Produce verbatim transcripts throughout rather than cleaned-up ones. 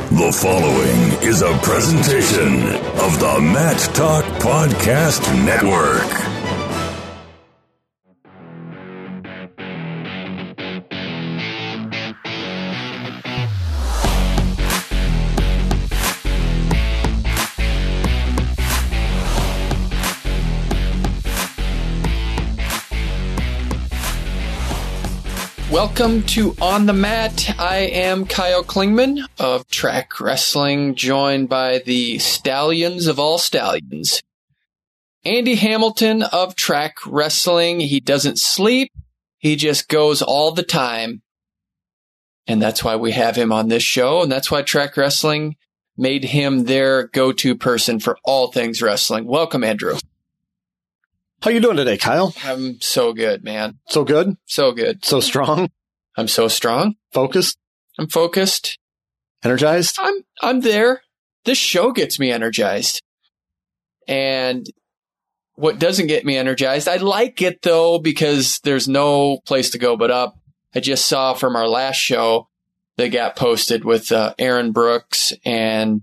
The following is a presentation of the Mat Talk Podcast Network. Welcome to On the Mat. I am Kyle Klingman of Track Wrestling, joined by the stallions of all stallions. Andy Hamilton of Track Wrestling. He doesn't sleep. He just goes all the time. And that's why we have him on this show. And that's why Track Wrestling made him their go-to person for all things wrestling. Welcome, Andrew. How you doing today, Kyle? I'm so good, man. So good? So good. So strong? I'm so strong. Focused? I'm focused. Energized? I'm I'm there. This show gets me energized. And what doesn't get me energized, I like it though, because there's no place to go but up. I just saw from our last show that got posted with uh, Aaron Brooks and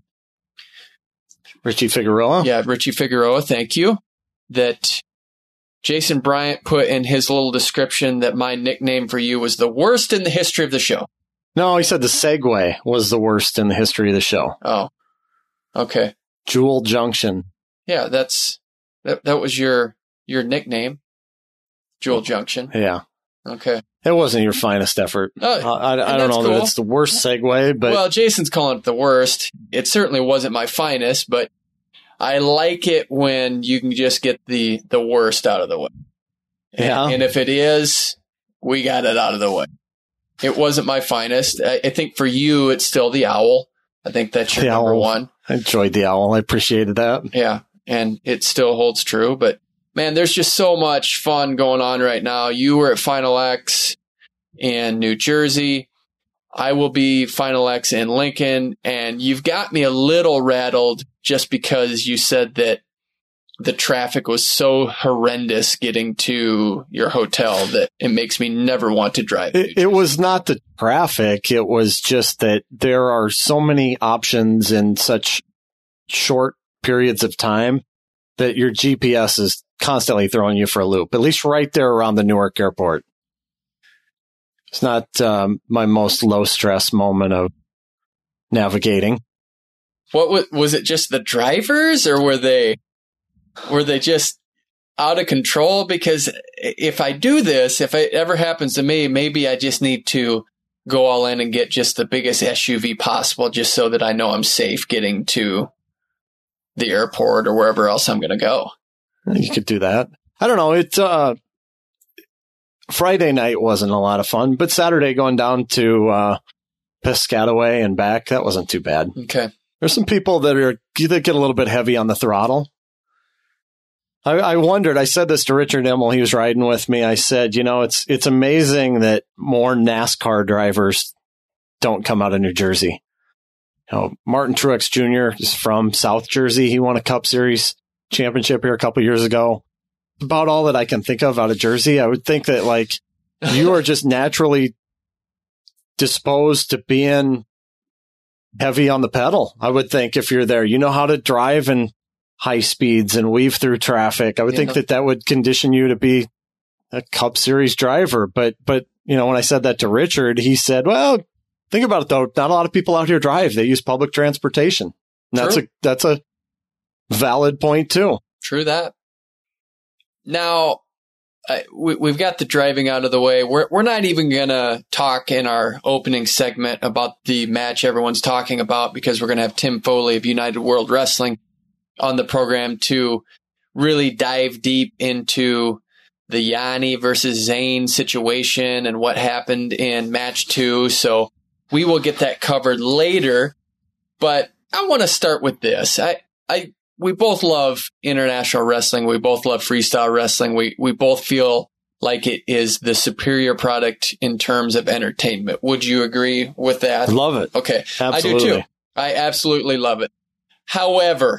Richie Figueroa? Yeah, Richie Figueroa, thank you. That Jason Bryant put in his little description that my nickname for you was the worst in the history of the show. No, he said the segue was the worst in the history of the show. Oh, okay. Jewel Junction. Yeah, that's that. That was your your nickname, Jewel Junction. Yeah. Okay. It wasn't your finest effort. Oh, I, I, I don't know cool. that it's the worst segue, but well, Jason's calling it the worst. It certainly wasn't my finest, but I like it when you can just get the, the worst out of the way. And, yeah. and if it is, we got it out of the way. It wasn't my finest. I, I think for you, it's still the owl. I think that's your the number owl. one. I enjoyed the owl. I appreciated that. Yeah. And it still holds true. But man, there's just so much fun going on right now. You were at Final X in New Jersey. I will be Final X in Lincoln. And you've got me a little rattled just because you said that the traffic was so horrendous getting to your hotel that it makes me never want to drive. It, it was not the traffic. It was just that there are so many options in such short periods of time that your G P S is constantly throwing you for a loop, at least right there around the Newark airport. It's not um, my most low stress moment of navigating. What was, was it just the drivers, or were they were they just out of control? Because if I do this, if it ever happens to me, maybe I just need to go all in and get just the biggest S U V possible, just so that I know I'm safe getting to the airport or wherever else I'm going to go. You could do that. I don't know. It's uh, Friday night wasn't a lot of fun, but Saturday going down to uh, Piscataway and back, that wasn't too bad. Okay. There's some people that are that get a little bit heavy on the throttle. I, I wondered, I said this to Richard Immel, he was riding with me. I said, you know, it's it's amazing that more NASCAR drivers don't come out of New Jersey. You know, Martin Truex Junior is from South Jersey. He won a Cup Series championship here a couple years ago. About all that I can think of out of Jersey. I would think that, like, you are just naturally disposed to being heavy on the pedal. I would think if you're there, you know how to drive in high speeds and weave through traffic. I would yeah. think that that would condition you to be a Cup Series driver. But, but, you know, when I said that to Richard, he said, well, think about it though. Not a lot of people out here drive. They use public transportation. And that's a, that's a valid point too. True that. Now, Uh, we, we've got the driving out of the way. We're we're not even going to talk in our opening segment about the match everyone's talking about, because we're going to have Tim Foley of United World Wrestling on the program to really dive deep into the Yanni versus Zayn situation and what happened in match two. So we will get that covered later. But I want to start with this. I I. We both love international wrestling. We both love freestyle wrestling. We we both feel like it is the superior product in terms of entertainment. Would you agree with that? I love it. Okay. Absolutely. I do too. I absolutely love it. However,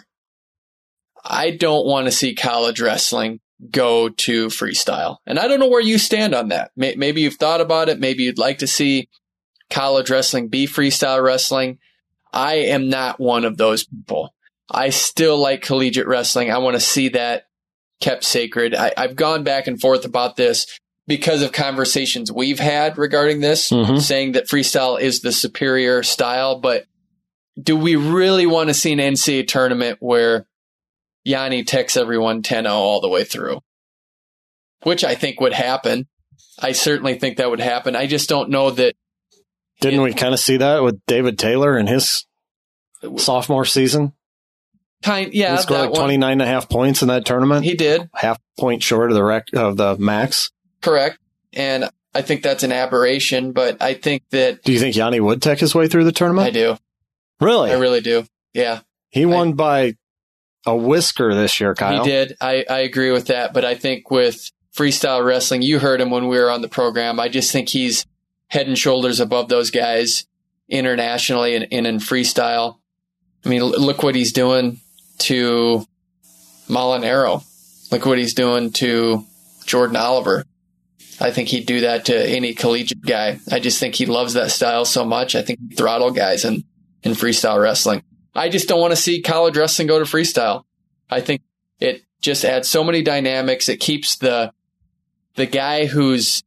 I don't want to see college wrestling go to freestyle. And I don't know where you stand on that. Maybe you've thought about it. Maybe you'd like to see college wrestling be freestyle wrestling. I am not one of those people. I still like collegiate wrestling. I want to see that kept sacred. I, I've gone back and forth about this because of conversations we've had regarding this, mm-hmm. saying that freestyle is the superior style. But do we really want to see an N C A A tournament where Yianni takes everyone ten oh all the way through? Which I think would happen. I certainly think that would happen. I just don't know that. Didn't it, we kind of see that with David Taylor in his sophomore season? Kind, yeah. He scored like twenty-nine and a half points in that tournament. He did. Half point short of the rec- of the max. Correct. And I think that's an aberration, but I think that... Do you think Yianni would take his way through the tournament? I do. Really? I really do. Yeah. He won I, by a whisker this year, Kyle. He did. I, I agree with that, but I think with freestyle wrestling, you heard him when we were on the program, I just think he's head and shoulders above those guys internationally and, and in freestyle. I mean, look what he's doing to Molinaro. Look what he's doing to Jordan Oliver. I think he'd do that to any collegiate guy. I just think he loves that style so much. I think he'd throttle guys in, in freestyle wrestling. I just don't want to see college wrestling go to freestyle. I think it just adds so many dynamics. It keeps the the guy who's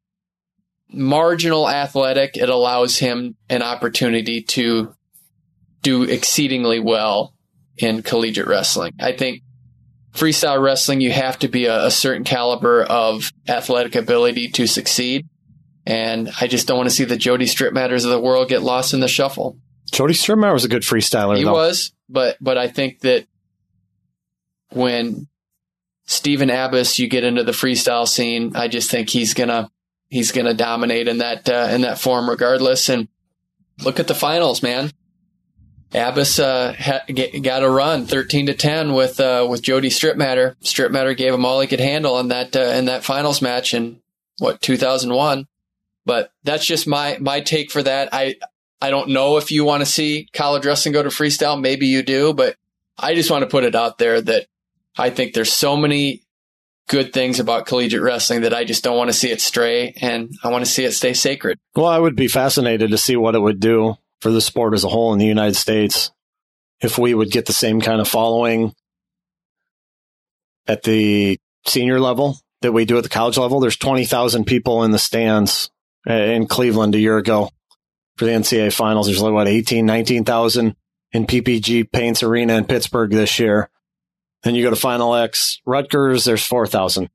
marginal athletic, it allows him an opportunity to do exceedingly well in collegiate wrestling. I think freestyle wrestling, you have to be a, a certain caliber of athletic ability to succeed. And I just don't want to see the Jody Stripmatters of the world get lost in the shuffle. Jody Stripmatter was a good freestyler, He though. was, but but I think that when Stephen Abbas, you get into the freestyle scene, I just think he's gonna he's gonna dominate in that uh, in that form regardless. And look at the finals, man. Abbas uh, ha- get, got a run thirteen to ten with uh, with Jody Stripmatter. Stripmatter gave him all he could handle in that uh, in that finals match in what two thousand one. But that's just my my take for that. I I don't know if you want to see college wrestling go to freestyle. Maybe you do, but I just want to put it out there that I think there's so many good things about collegiate wrestling that I just don't want to see it stray, and I want to see it stay sacred. Well, I would be fascinated to see what it would do for the sport as a whole in the United States if we would get the same kind of following at the senior level that we do at the college level. There's twenty thousand people in the stands in Cleveland a year ago for the N C A A finals. There's like, what, eighteen, nineteen thousand in P P G Paints Arena in Pittsburgh this year. Then you go to Final X Rutgers, there's four thousand.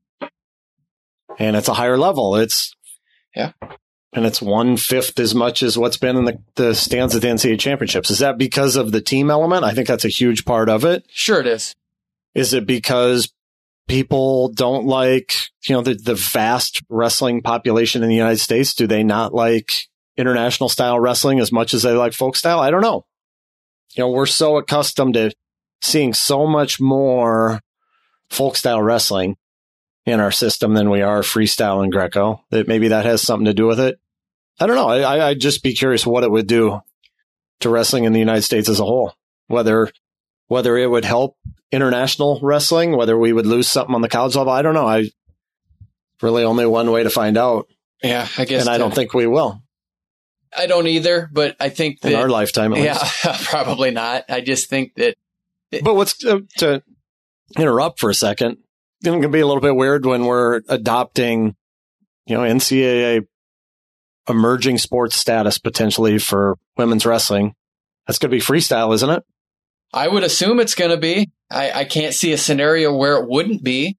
And it's a higher level. It's, yeah. And it's one-fifth as much as what's been in the, the stands at the N C A A championships. Is that because of the team element? I think that's a huge part of it. Sure it is. Is it because people don't like, you know, the, the vast wrestling population in the United States? Do they not like international style wrestling as much as they like folk style? I don't know. You know, we're so accustomed to seeing so much more folk style wrestling in our system than we are freestyle and Greco, that maybe that has something to do with it. I don't know. I, I'd just be curious what it would do to wrestling in the United States as a whole, whether whether it would help international wrestling, whether we would lose something on the college level. I don't know. I really only one way to find out. Yeah, I guess. And I don't think we will. I don't either, but I think that, in our lifetime, at yeah, least. probably not. I just think that. It, but what's uh, to interrupt for a second? It's going to be a little bit weird when we're adopting, you know, N C A A emerging sports status potentially for women's wrestling. That's going to be freestyle, isn't it? I would assume it's going to be. I, I can't see a scenario where it wouldn't be.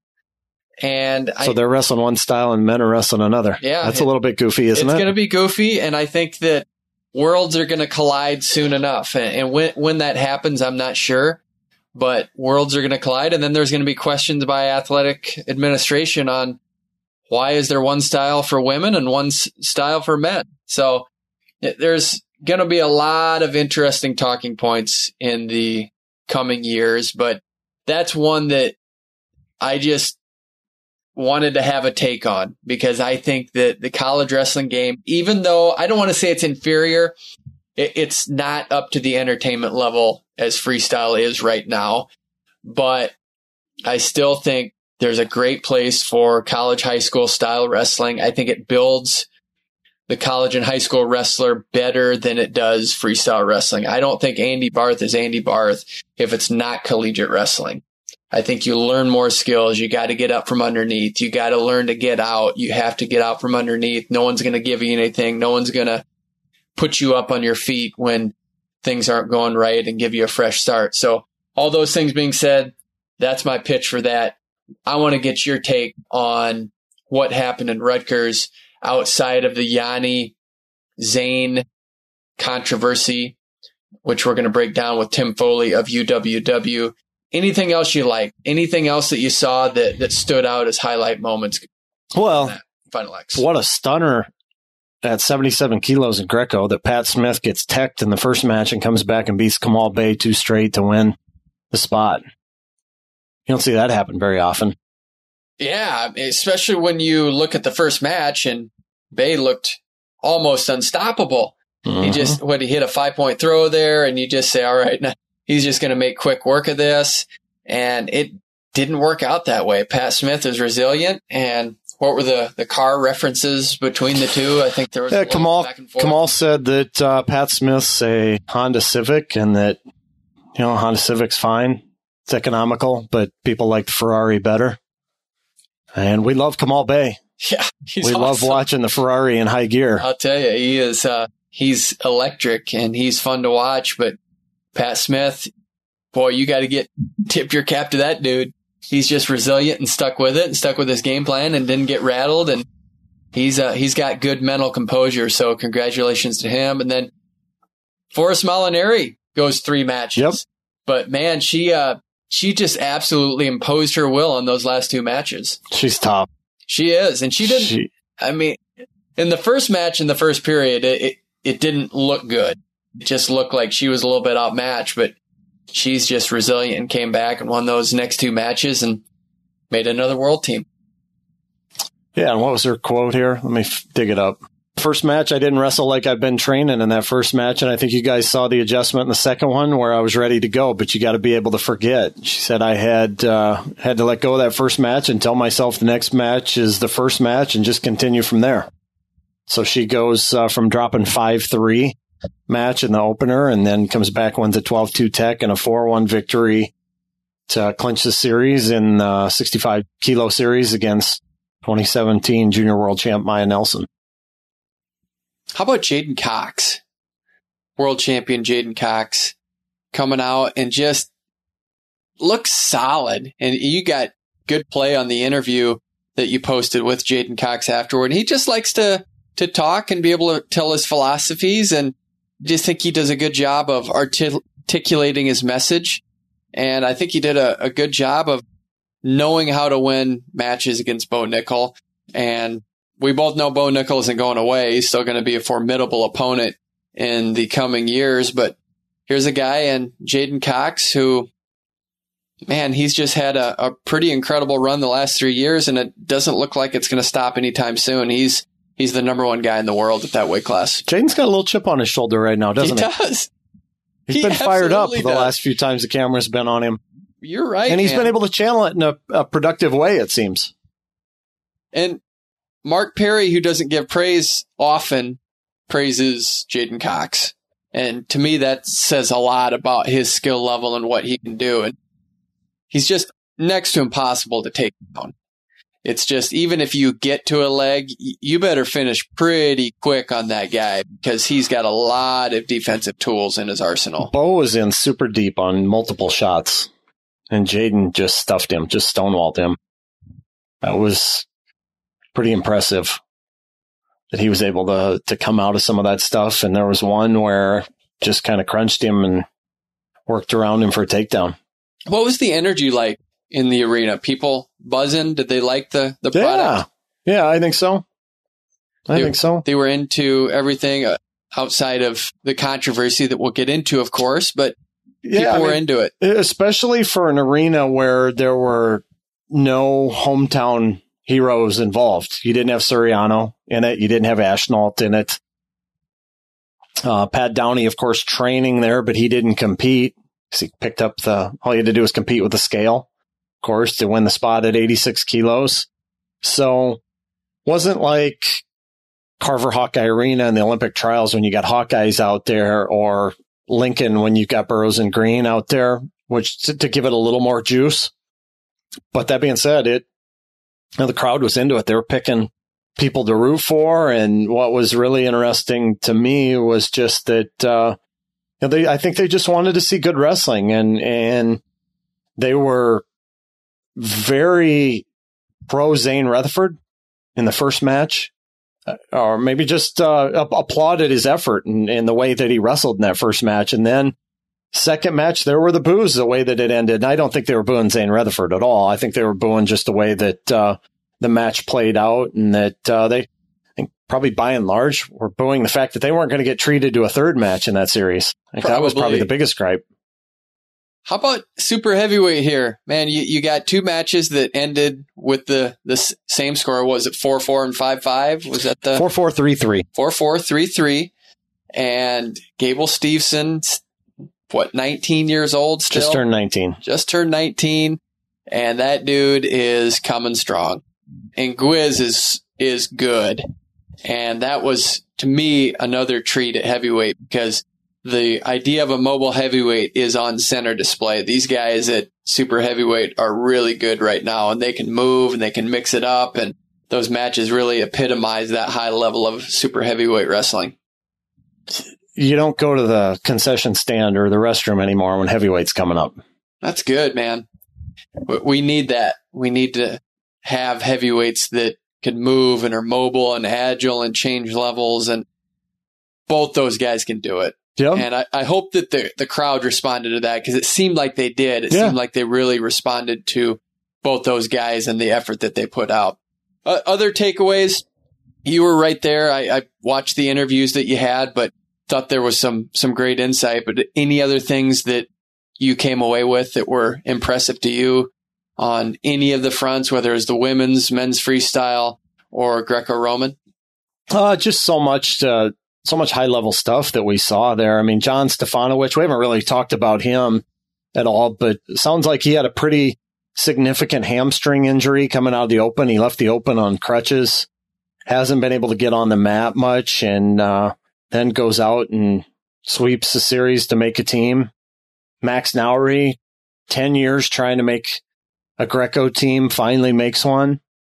And so I, they're wrestling one style and men are wrestling another. Yeah. That's it, a little bit goofy, isn't it's it? It's going to be goofy. And I think that worlds are going to collide soon enough. And, and when, when that happens, I'm not sure. But worlds are going to collide, and then there's going to be questions by athletic administration on why is there one style for women and one s- style for men. So it, there's going to be a lot of interesting talking points in the coming years, but that's one that I just wanted to have a take on, because I think that the college wrestling game, even though I don't want to say it's inferior, it, it's not up to the entertainment level as freestyle is right now, but I still think there's a great place for college, high school style wrestling. I think it builds the college and high school wrestler better than it does freestyle wrestling. I don't think Andy Barth is Andy Barth if it's not collegiate wrestling. I think you learn more skills. You got to get up from underneath. You got to learn to get out. You have to get out from underneath. No one's going to give you anything. No one's going to put you up on your feet when things aren't going right and give you a fresh start. So all those things being said, that's my pitch for that. I want to get your take on what happened in Rutgers outside of the Yanni Zane controversy, which we're going to break down with Tim Foley of U W W. Anything else you like? Anything else that you saw that, that stood out as highlight moments? Well, Final X. What a stunner at seventy-seven kilos in Greco that Pat Smith gets teched in the first match and comes back and beats Kamal Bey two straight to win the spot. You don't see that happen very often. Yeah, especially when you look at the first match and Bey looked almost unstoppable. Mm-hmm. He just, what he hit a five point throw there, and you just say, all right, now he's just going to make quick work of this. And it didn't work out that way. Pat Smith is resilient. And what were the, the car references between the two? I think there was yeah, a Kamal, back and forth. Kamal said that uh, Pat Smith's a Honda Civic and that, you know, Honda Civic's fine. It's economical, but people like the Ferrari better. And we love Kamal Bey. Yeah, he's we awesome. love watching the Ferrari in high gear. I'll tell you, he is, uh, he's electric and he's fun to watch, but Pat Smith, boy, you got to get, tip your cap to that dude. He's just resilient and stuck with it and stuck with his game plan and didn't get rattled. And he's, uh, he's got good mental composure. So congratulations to him. And then Forrest Molinari goes three matches, yep. but man, she, uh, she just absolutely imposed her will on those last two matches. She's top. She is. And she didn't, she, I mean, in the first match, in the first period, it, it, it didn't look good. It just looked like she was a little bit outmatched, but she's just resilient and came back and won those next two matches and made another world team. Yeah. And what was her quote here? Let me f- dig it up. First match, I didn't wrestle like I've been training in that first match. And I think you guys saw the adjustment in the second one where I was ready to go, but you got to be able to forget. She said I had, uh, had to let go of that first match and tell myself the next match is the first match and just continue from there. So she goes uh, from dropping five three match in the opener and then comes back, wins a twelve two tech and a four one victory to clinch the series in the sixty-five kilo series against twenty seventeen junior world champ Maya Nelson. How about Jaden Cox? World champion Jaden Cox coming out and just looks solid. And you got good play on the interview that you posted with Jaden Cox afterward. He just likes to, to talk and be able to tell his philosophies, and just think he does a good job of artic- articulating his message. And I think he did a, a good job of knowing how to win matches against Bo Nickel. And we both know Bo Nickel isn't going away. He's still going to be a formidable opponent in the coming years. But here's a guy in Jaden Cox who, man, he's just had a, a pretty incredible run the last three years, and it doesn't look like it's going to stop anytime soon. He's he's the number one guy in the world at that weight class. Jaden's got a little chip on his shoulder right now, doesn't he? He does. He's he been fired up the does. last few times the camera's been on him. You're right, and he's man. been able to channel it in a, a productive way, it seems. And Mark Perry, who doesn't give praise often, praises Jaden Cox. And to me, that says a lot about his skill level and what he can do. And he's just next to impossible to take down. It's just, even if you get to a leg, you better finish pretty quick on that guy because he's got a lot of defensive tools in his arsenal. Bo was in super deep on multiple shots, and Jaden just stuffed him, just stonewalled him. That was pretty impressive that he was able to to come out of some of that stuff. And there was one where just kind of crunched him and worked around him for a takedown. What was the energy like in the arena? People buzzing? Did they like the, the yeah. product? Yeah, I think so. I they, think so. They were into everything outside of the controversy that we'll get into, of course, but yeah, people I were mean, into it. Especially for an arena where there were no hometown heroes involved. You didn't have Suriano in it. You didn't have Ashnault in it. Uh, Pat Downey, of course, training there, but he didn't compete. He picked up the, all you had to do was compete with the scale, of course, to win the spot at eighty-six kilos. So wasn't like Carver Hawkeye Arena in the Olympic trials when you got Hawkeyes out there, or Lincoln when you got Burroughs and Green out there, which to, to give it a little more juice. But that being said, it you know, the crowd was into it. They were picking people to root for, and what was really interesting to me was just that uh, you know, they I think they just wanted to see good wrestling, and and they were very pro Zane Rutherford in the first match. Or maybe just uh, applauded his effort and, and the way that he wrestled in that first match. And then second match, there were the boos the way that it ended. And I don't think they were booing Zane Rutherford at all. I think they were booing just the way that uh, the match played out, and that uh, they I think probably by and large were booing the fact that they weren't going to get treated to a third match in that series. I think that was probably the biggest gripe. How about super heavyweight here? Man, you, you got two matches that ended with the, the same score. Was it four four and five five? Was that the... four four three three. four four three three. And Gable Steveson, what, nineteen years old still? Just turned nineteen. Just turned nineteen. And that dude is coming strong. And Gwiz is is good. And that was, to me, another treat at heavyweight, because the idea of a mobile heavyweight is on center display. These guys at super heavyweight are really good right now, and they can move and they can mix it up. And those matches really epitomize that high level of super heavyweight wrestling. You don't go to the concession stand or the restroom anymore when heavyweight's coming up. That's good, man. We need that. We need to have heavyweights that can move and are mobile and agile and change levels. And both those guys can do it. Yep. And I, I hope that the, the crowd responded to that, because it seemed like they did. It yeah. seemed like they really responded to both those guys and the effort that they put out. Uh, other takeaways, you were right there. I, I watched the interviews that you had, but thought there was some some great insight. But any other things that you came away with that were impressive to you on any of the fronts, whether it's the women's, men's freestyle, or Greco-Roman? Uh, just so much uh So much high-level stuff that we saw there. I mean, John Stefanowicz, we haven't really talked about him at all, but it sounds like he had a pretty significant hamstring injury coming out of the Open. He left the Open on crutches, hasn't been able to get on the mat much, and uh, then goes out and sweeps the series to make a team. Max Nowry, ten years trying to make a Greco team, finally makes one.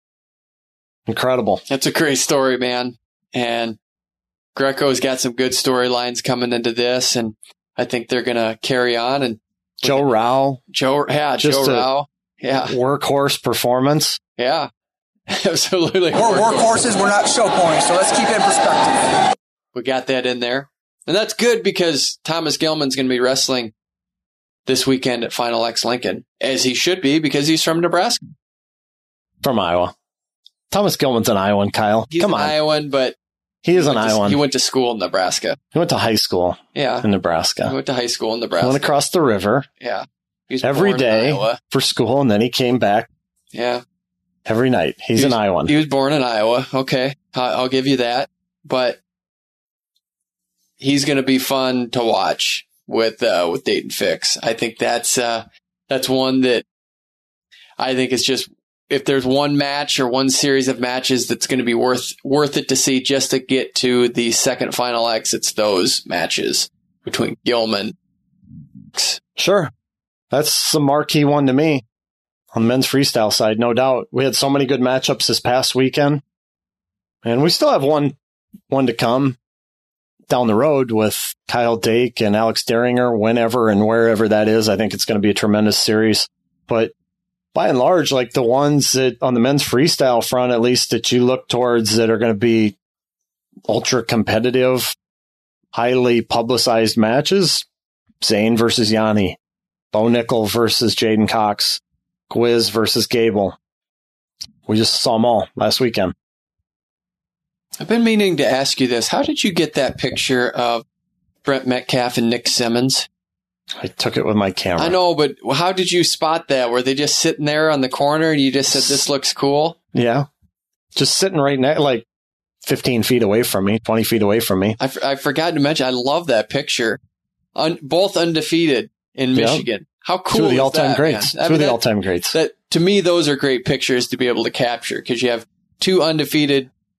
Incredible. That's a great story, man. And Greco's got some good storylines coming into this, and I think they're going to carry on. And Joe Rao. Joe, yeah, Just Joe Rao. Yeah. Workhorse performance. Yeah. Absolutely. We're workhorses, we're not show ponies, so let's keep it in perspective. We got that in there. And that's good, because Thomas Gilman's going to be wrestling this weekend at Final X Lincoln, as he should be, because he's from Nebraska. From Iowa. Thomas Gilman's an Iowan, Kyle. He's Come an on. Iowan, but He is he an went to- Iowan. He went to school in Nebraska. He went to high school Yeah. in Nebraska. He went to high school in He Nebraska. went across the river Yeah. He was every born in day Iowa. for school, and then he came back Yeah. every night. He's He an was- Iowan. He was born in Iowa. Okay. I- I'll give you that. But he's going to be fun to watch with, uh, with Dayton Fix. I think that's, uh, that's one that I think is just, if there's one match or one series of matches that's going to be worth, worth it to see just to get to the second Final X, it's those matches between Gilman. Sure. That's the marquee one to me on the men's freestyle side, no doubt. We had so many good matchups this past weekend, and we still have one, one to come down the road with Kyle Dake and Alex Deringer, whenever and wherever that is. I think it's going to be a tremendous series, but by and large, like the ones that on the men's freestyle front, at least that you look towards that are going to be ultra competitive, highly publicized matches, Zane versus Yanni, Bo Nickel versus Jaden Cox, Gwiz versus Gable. We just saw them all last weekend. I've been meaning to ask you this. How did you get that picture of Brent Metcalf and Nick Simmons? I took it with my camera. I know, but how did you spot that? Were they just sitting there on the corner and you just said, this looks cool? Yeah. Just sitting right next, like fifteen feet away from me, twenty feet away from me. I, f- I forgot to mention, I love that picture. Un- both undefeated in Yep. Michigan. How cool Two of the is all-time that, greats. man? I Two mean, of the that- all-time greats. That, to me, those are great pictures to be able to capture, because you have two undefeated,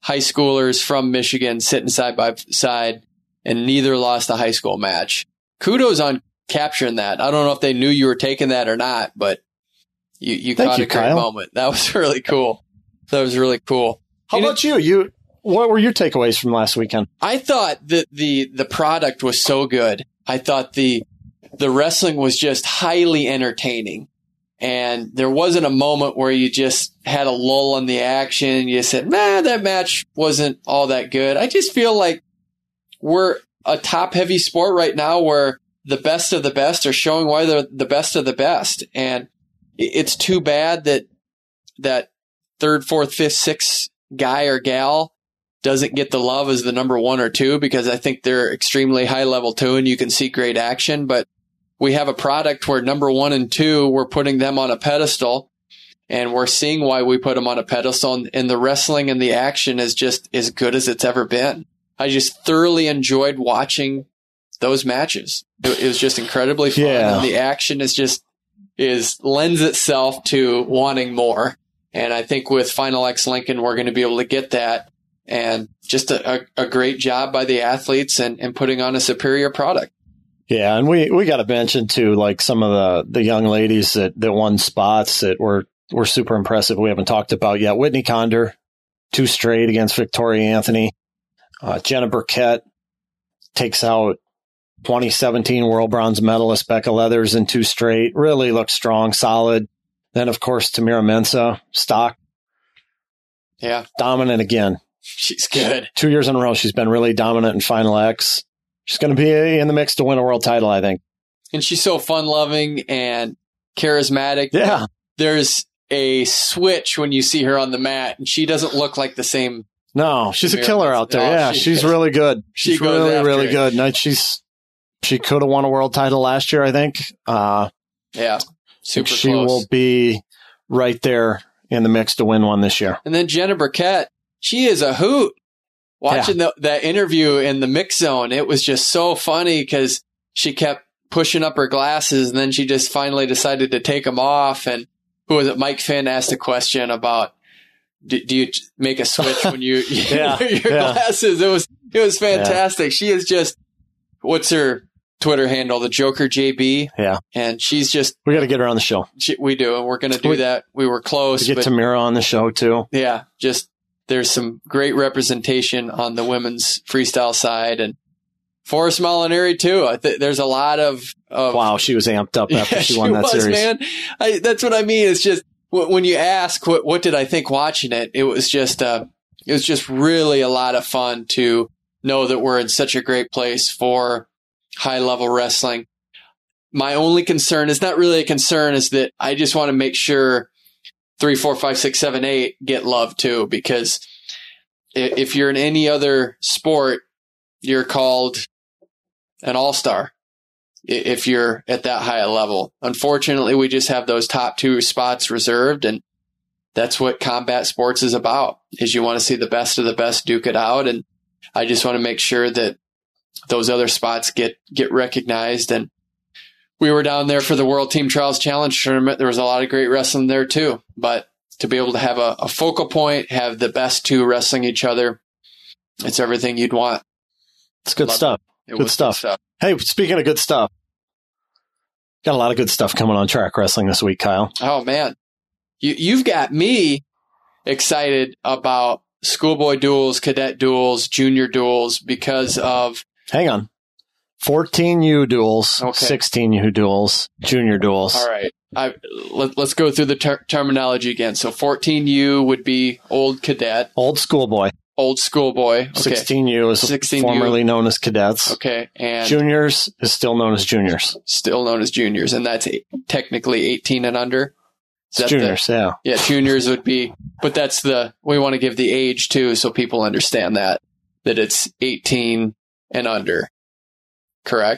high schoolers from Michigan sitting side by side, and neither lost a high school match. Kudos on capturing that. I don't know if they knew you were taking that or not, but you, you caught you, a great Kyle. moment. That was really cool. That was really cool. How And about you? You, what were your takeaways from last weekend? I thought that the, the product was so good. I thought the, the wrestling was just highly entertaining. And there wasn't a moment where you just had a lull in the action and you said, man, that match wasn't all that good. I just feel like we're a top heavy sport right now where the best of the best are showing why they're the best of the best. And it's too bad that that third, fourth, fifth, sixth guy or gal doesn't get the love as the number one or two, because I think they're extremely high level too, and you can see great action. But we have a product where number one and two, we're putting them on a pedestal, and we're seeing why we put them on a pedestal. And, and the wrestling and the action is just as good as it's ever been. I just thoroughly enjoyed watching those matches. It, it was just incredibly fun. Yeah. And the action is just is lends itself to wanting more. And I think with Final X Lincoln, we're going to be able to get that. And just a, a, a great job by the athletes and, and putting on a superior product. Yeah, and we, we got to mention too, like some of the, the young ladies that, that won spots that were, were super impressive. We haven't talked about yet. Whitney Condor, two straight against Victoria Anthony. Uh, Jenna Burkett takes out twenty seventeen world bronze medalist Becca Leathers in two straight. Really looks strong, solid. Then, of course, Tamira Mensah, stock. Yeah. Dominant again. She's good. Two years in a row, she's been really dominant in Final X. She's going to be in the mix to win a world title, I think. And she's so fun-loving and charismatic. Yeah. There's a switch when you see her on the mat, and she doesn't look like the same. No, she's a Tamira killer Mensah. out there. Oh, Yeah, she she's is. really good. She She's goes really, after really it. good. And she's she could have won a world title last year, I think. Uh, Yeah. Super she close. will be right there in the mix to win one this year. And then Jenna Burkett, she is a hoot. Watching the, that interview in the mix zone, it was just so funny because she kept pushing up her glasses, and then she just finally decided to take them off. And who was it? Mike Finn asked a question about, do, do you make a switch when you, you Yeah, wear your yeah. glasses? It was it was fantastic. She is just, what's her Twitter handle? The Joker J B. Yeah. And she's just, We got to get her on the show. she, we do, and we're going to do We- that. We were close, To get but Tamira on the show, too. yeah, just there's some great representation on the women's freestyle side, and Forrest Molinari too. I think there's a lot of, of Wow, she was amped up after yeah, she won that was, series. man. I, that's what I mean. It's just w- when you ask what what did I think watching it, it was just uh, it was just really a lot of fun to know that we're in such a great place for high level wrestling. My only concern is not really a concern, is that I just want to make sure three, four, five, six, seven, eight get love too, because i- if you're in any other sport, you're called an all-star i- if you're at that high a level. Unfortunately, we just have those top two spots reserved, and that's what combat sports is about, is you want to see the best of the best duke it out. And I just want to make sure that those other spots get, get recognized. And we were down there for the World Team Trials Challenge tournament. There was a lot of great wrestling there too, but to be able to have a, a focal point, have the best two wrestling each other, it's everything you'd want. It's good Love stuff. It Good was stuff. Hey, speaking of good stuff, got a lot of good stuff coming on Track Wrestling this week, Kyle. Oh man, you you've got me excited about schoolboy duels, cadet duels, junior duels because of Hang on. fourteen U duels, Okay. sixteen U duels, junior duels. all right. I let, let's go through the ter- terminology again. So fourteen U would be old cadet, Old schoolboy. old schoolboy. Okay. sixteen U is sixteen U. formerly known as cadets. Okay, and Juniors is still known as juniors. still known as juniors, and that's eight, technically eighteen and under. Is It's that the- juniors, yeah. Yeah, juniors would be, but that's the, we want to give the age too, so people understand that, that it's eighteen and under. Correct?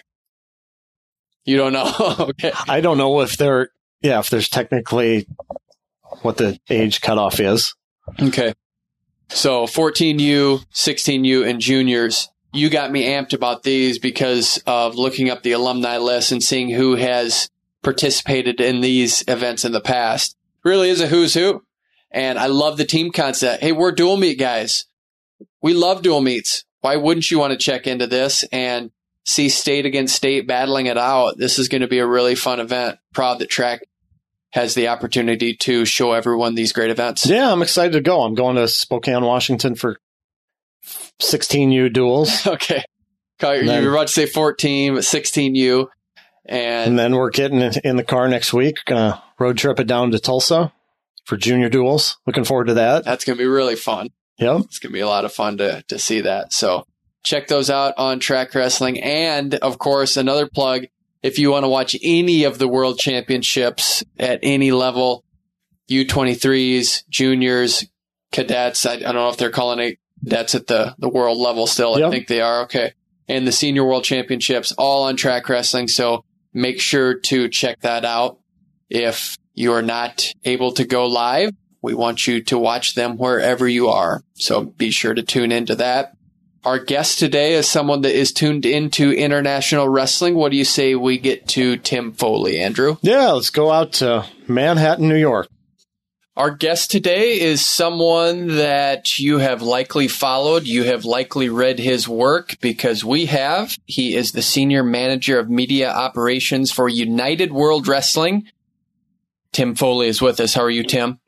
You don't know? Okay. I don't know if they're, yeah, if there's technically what the age cutoff is. Okay. So fourteen U, sixteen U, and juniors. You got me amped about these because of looking up the alumni list and seeing who has participated in these events in the past. Really is a who's who. And I love the team concept. Hey, we're dual meet guys. we love dual meets. Why wouldn't you want to check into this and see state against state battling it out? This is going to be a really fun event. Proud that Track has the opportunity to show everyone these great events. Yeah, I'm excited to go. I'm going to Spokane, Washington for sixteen U duels. Okay. You then, were about to say fourteen, but sixteen U. And, and then we're getting in the car next week. Gonna road trip it down to Tulsa for junior duels. Looking forward to that. That's going to be really fun. Yep. It's going to be a lot of fun to, to see that. So check those out on Track Wrestling. And, of course, another plug, if you want to watch any of the World Championships at any level, U twenty-threes, juniors, cadets, I, I don't know if they're calling it cadets at the, the world level still. Yep. I think they are. Okay. And the Senior World Championships, all on Track Wrestling. So make sure to check that out. If you are not able to go live, we want you to watch them wherever you are. So be sure to tune into that. Our guest today is someone that is tuned into international wrestling. What do you say we get to Tim Foley, Andrew? Yeah, let's go out to Manhattan, New York. Our guest today is someone that you have likely followed. You have likely read his work because we have. He is the Senior Manager of Media Operations for United World Wrestling. Tim Foley is with us. How are you, Tim?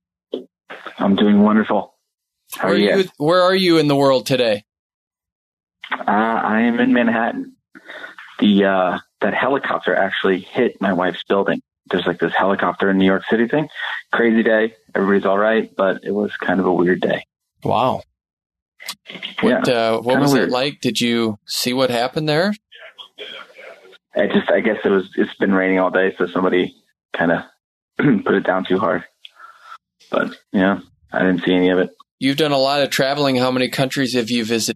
I'm doing wonderful. How where are you? you? Where are you in the world today? Uh, I am in Manhattan. The uh, that helicopter actually hit my wife's building. There's like this helicopter in New York City thing. Crazy day. Everybody's all right, but it was kind of a weird day. Wow. What, yeah, uh, what was weird. it like? Did you see what happened there? I just, I guess it was, it's been raining all day, so somebody kind of put it down too hard. But yeah, I didn't see any of it. You've done a lot of traveling. How many countries have you visited?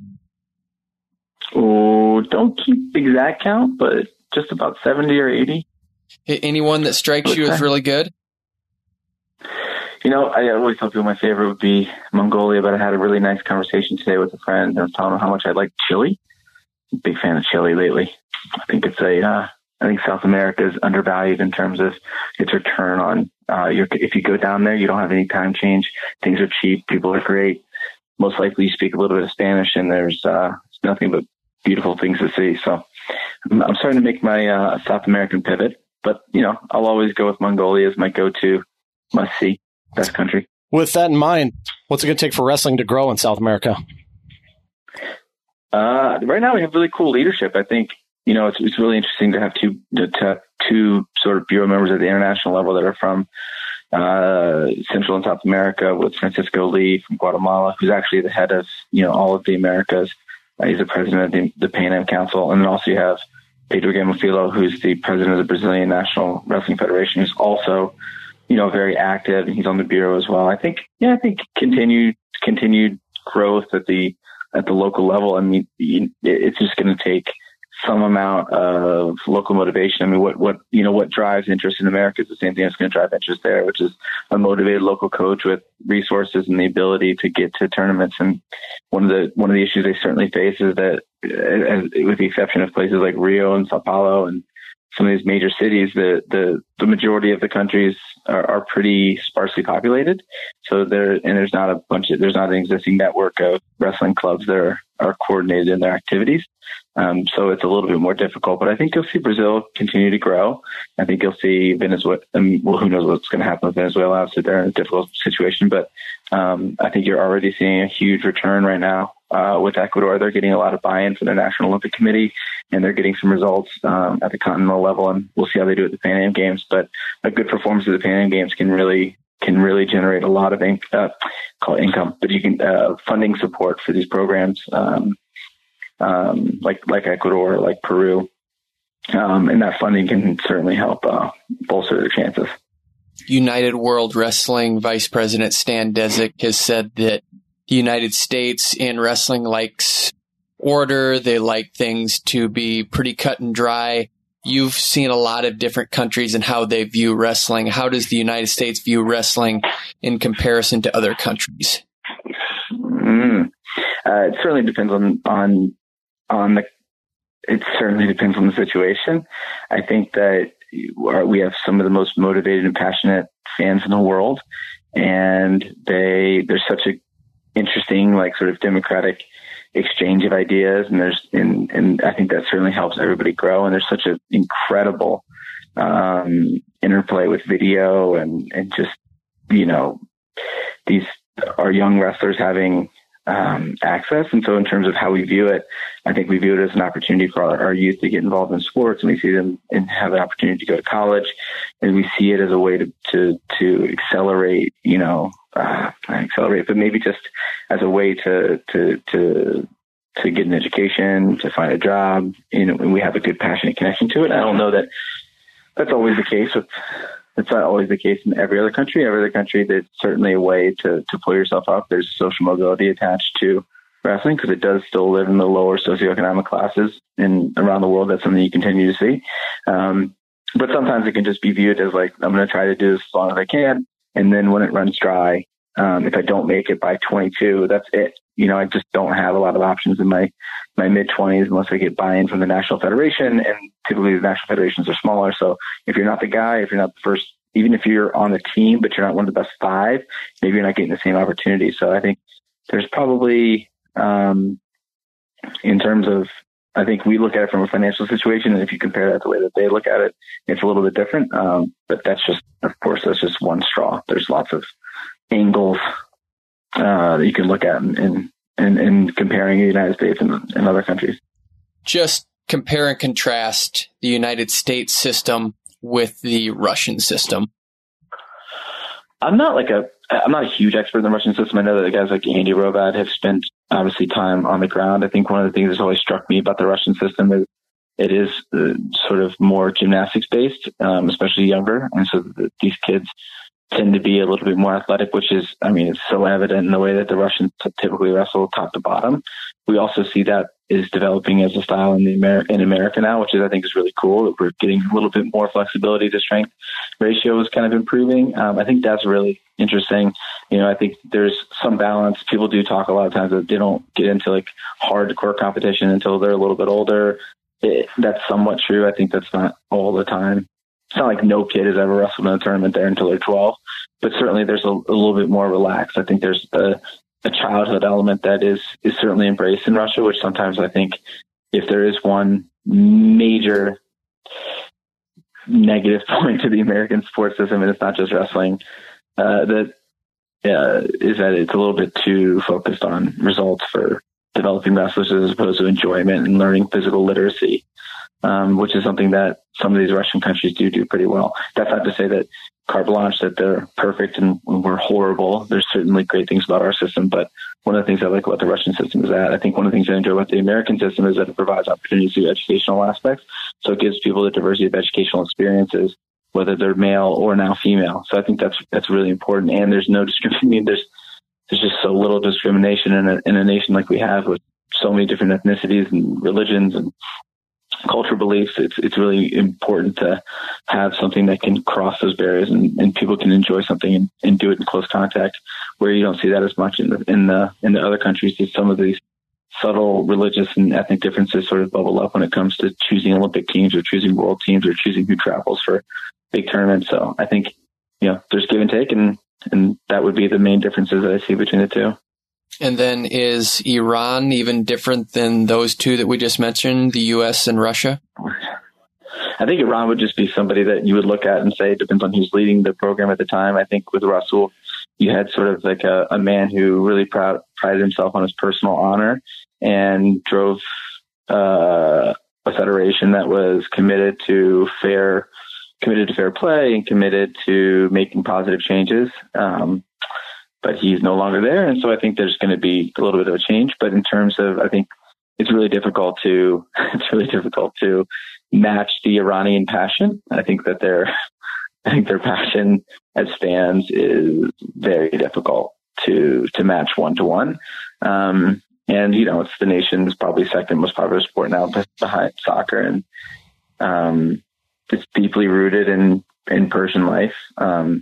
Oh, don't keep exact count, but just about seventy or eighty. Anyone that strikes you as really good? You know, I always tell people my favorite would be Mongolia, but I had a really nice conversation today with a friend, and I was telling him how much I like chili. Big fan of chili lately. I think it's a, uh, I think South America is undervalued in terms of its return on, uh, your, if you go down there, you don't have any time change. Things are cheap. People are great. Most likely you speak a little bit of Spanish, and there's, uh, nothing but beautiful things to see. So I'm, I'm starting to make my, uh, South American pivot. But, you know, I'll always go with Mongolia as my go-to must-see best country. With that in mind, what's it going to take for wrestling to grow in South America? Uh, right now we have really cool leadership. I think, you know, it's it's really interesting to have two to have two sort of bureau members at the international level that are from uh, Central and South America, with Francisco Lee from Guatemala, who's actually the head of, you know, all of the Americas. Uh, he's the president of the, the Pan Am Council. And then also you have Pedro Gamofilo, who's the president of the Brazilian National Wrestling Federation, who's also, you know, very active, and he's on the bureau as well. I think, yeah, I think continued continued growth at the at the local level. I mean, it's just going to take some amount of local motivation. I mean, what what you know what drives interest in America is the same thing that's going to drive interest there, which is a motivated local coach with resources and the ability to get to tournaments. And one of the one of the issues they certainly face is that, with the exception of places like Rio and Sao Paulo and some of these major cities, the the, the majority of the countries are, are pretty sparsely populated. So there and there's not a bunch of there's not an existing network of wrestling clubs that are, are coordinated in their activities. Um, so it's a little bit more difficult. But I think you'll see Brazil continue to grow. I think you'll see Venezuela. I mean, well, who knows what's going to happen with Venezuela? Obviously, they're in a difficult situation. But um, I think you're already seeing a huge return right now. Uh, with Ecuador, they're getting a lot of buy-in from the National Olympic Committee, and they're getting some results um, at the continental level, and we'll see how they do at the Pan Am Games. But a good performance at the Pan Am Games can really can really generate a lot of in- uh, call it income, but you can uh, funding support for these programs, um, um, like like Ecuador, like Peru, um, and that funding can certainly help uh, bolster their chances. United World Wrestling Vice President Stan Desick has said that the United States in wrestling likes order. They like things to be pretty cut and dry. You've seen a lot of different countries and how they view wrestling. How does the United States view wrestling in comparison to other countries? Mm. Uh, it certainly depends on, on, on the, it certainly depends on the situation. I think that we have some of the most motivated and passionate fans in the world, and they, there's such a interesting, like sort of democratic exchange of ideas. And there's, and, and I think that certainly helps everybody grow. And there's such an incredible, um, interplay with video and, and just, you know, these are young wrestlers having, um, access. And so in terms of how we view it, I think we view it as an opportunity for our, our youth to get involved in sports, and we see them and have an opportunity to go to college. And we see it as a way to, to, to accelerate, you know, uh, accelerate, but maybe just as a way to, to, to, to get an education, to find a job, you know, and we have a good passionate connection to it. I don't know that that's always the case with, it's not always the case in every other country. Every other country, there's certainly a way to, to pull yourself up. There's social mobility attached to wrestling because it does still live in the lower socioeconomic classes in around the world. That's something you continue to see. Um, but sometimes it can just be viewed as like, I'm going to try to do this as long as I can. And then when it runs dry, um, if I don't make it by twenty-two, that's it. You know, I just don't have a lot of options in my, my mid twenties unless I get buy-in from the national federation. And typically the national federations are smaller. So if you're not the guy, if you're not the first, even if you're on the team, but you're not one of the best five, maybe you're not getting the same opportunity. So I think there's probably, um, in terms of, I think we look at it from a financial situation. And if you compare that to the way that they look at it, it's a little bit different. Um, but that's just, of course, that's just one straw. There's lots of angles uh, that you can look at in, in, in, in comparing the United States and, and other countries. Just compare and contrast the United States system with the Russian system. I'm not like a, I'm not a huge expert in the Russian system. I know that guys like Andy Robat have spent obviously time on the ground. I think one of the things that's always struck me about the Russian system is it is uh, sort of more gymnastics based, um, especially younger. And so the, these kids tend to be a little bit more athletic, which is, I mean, it's so evident in the way that the Russians typically wrestle top to bottom. We also see that is developing as a style in the Amer- in America now, which is, I think, is really cool. We're getting a little bit more flexibility. The strength ratio is kind of improving. Um, I think that's really interesting. You know, I think there's some balance. People do talk a lot of times that they don't get into like hardcore competition until they're a little bit older. It, that's somewhat true. I think that's not all the time. It's not like no kid has ever wrestled in a tournament there until they're twelve, but certainly there's a, a little bit more relaxed. I think there's a, a childhood element that is, is certainly embraced in Russia, which sometimes I think if there is one major negative point to the American sports system, and it's not just wrestling, uh, that uh, is that it's a little bit too focused on results for developing wrestlers as opposed to enjoyment and learning physical literacy. Um, which is something that some of these Russian countries do do pretty well. That's not to say that carte blanche, that they're perfect and we're horrible. There's certainly great things about our system, but one of the things I like about the Russian system is that I think one of the things I enjoy about the American system is that it provides opportunities through educational aspects. So it gives people the diversity of educational experiences, whether they're male or now female. So I think that's that's really important. And there's no discrimination. I mean, there's there's just so little discrimination in a in a nation like we have with so many different ethnicities and religions and cultural beliefs. It's it's really important to have something that can cross those barriers and, and people can enjoy something and, and do it in close contact, where you don't see that as much in the in the in the other countries. Some of these subtle religious and ethnic differences sort of bubble up when it comes to choosing Olympic teams or choosing world teams or choosing who travels for big tournaments. So I think, you know, there's give and take, and and that would be the main differences that I see between the two. And then is Iran even different than those two that we just mentioned, the U S and Russia? I think Iran would just be somebody that you would look at and say it depends on who's leading the program at the time. I think with Rasul, you had sort of like a, a man who really proud, prided himself on his personal honor and drove uh, a federation that was committed to fair, committed to fair play and committed to making positive changes. Um, but he's no longer there. And so I think there's going to be a little bit of a change, but in terms of, I think it's really difficult to, it's really difficult to match the Iranian passion. I think that their, I think their passion as fans is very difficult to, to match one to one. Um, and, you know, it's the nation's probably second most popular sport now behind soccer. And, um, it's deeply rooted in, in Persian life. Um,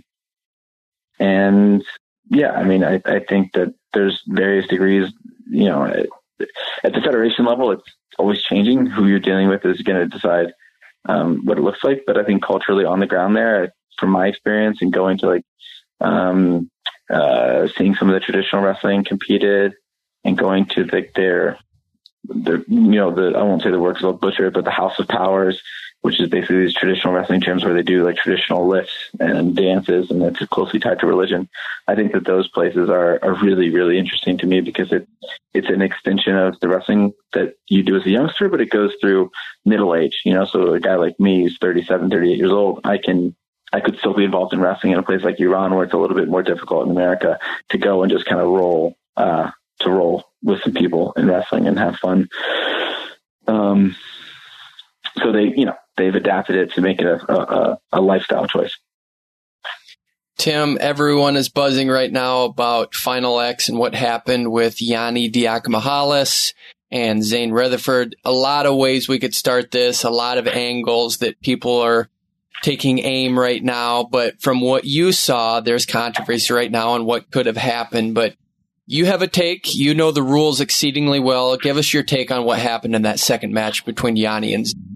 and, Yeah, I mean, I, I think that there's various degrees, you know, at, at the federation level, it's always changing. Who you're dealing with is going to decide um, what it looks like. But I think culturally on the ground there, from my experience and going to like um, uh, seeing some of the traditional wrestling competed and going to the, their, their, you know, the, I won't say the works of butcher, but the House of Powers, which is basically these traditional wrestling gyms where they do like traditional lifts and dances, and it's closely tied to religion. I think that those places are, are really, really interesting to me because it, it's an extension of the wrestling that you do as a youngster, but it goes through middle age, you know, so a guy like me who's thirty-seven, thirty-eight years old, I can, I could still be involved in wrestling in a place like Iran where it's a little bit more difficult in America to go and just kind of roll, uh, to roll with some people in wrestling and have fun. Um, so they, you know, they've adapted it to make it a, a, a lifestyle choice. Tim, everyone is buzzing right now about Final X and what happened with Yianni Diakomihalis and Zane Rutherford. A lot of ways we could start this, a lot of angles that people are taking aim right now. But from what you saw, there's controversy right now on what could have happened. But you have a take. You know the rules exceedingly well. Give us your take on what happened in that second match between Yianni and Zane.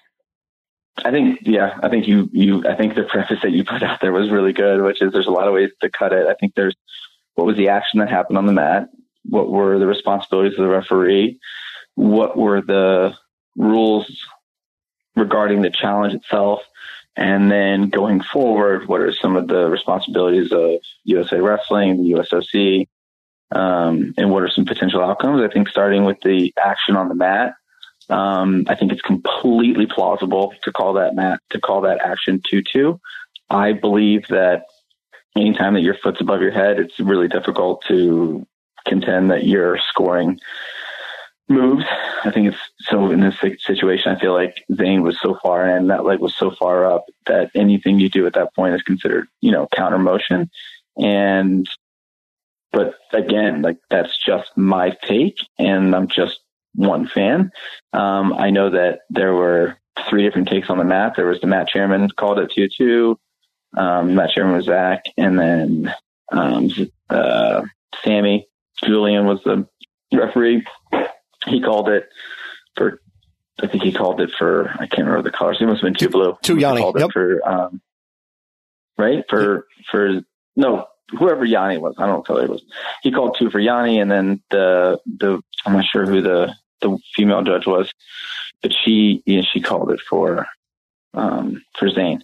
I think, yeah, I think you, you, I think the preface that you put out there was really good, which is there's a lot of ways to cut it. I think there's what was the action that happened on the mat? What were the responsibilities of the referee? What were the rules regarding the challenge itself? And then going forward, what are some of the responsibilities of U S A Wrestling, the U S O C, um, and what are some potential outcomes? I think starting with the action on the mat, Um, I think it's completely plausible to call that mat, to call that action two two. I believe that anytime that your foot's above your head, it's really difficult to contend that you're scoring moves. I think it's so in this situation, I feel like Zane was so far in, that leg was so far up that anything you do at that point is considered, you know, counter motion. And, but again, like that's just my take, and I'm just one fan. Um, I know that there were three different takes on the mat. There was the mat chairman called it two two. Um, mat chairman was Zach, and then um, uh, Sammy Julian was the referee. He called it for, I think he called it for, I can't remember the colors. It must have been two blue. Two Yianni. Called yep. it for, um, right? For, for, no, whoever Yianni was. I don't know what color it was. He called two for Yianni, and then the, the, I'm not sure who the, the female judge was, but she, you know, she called it for, um, for Zane.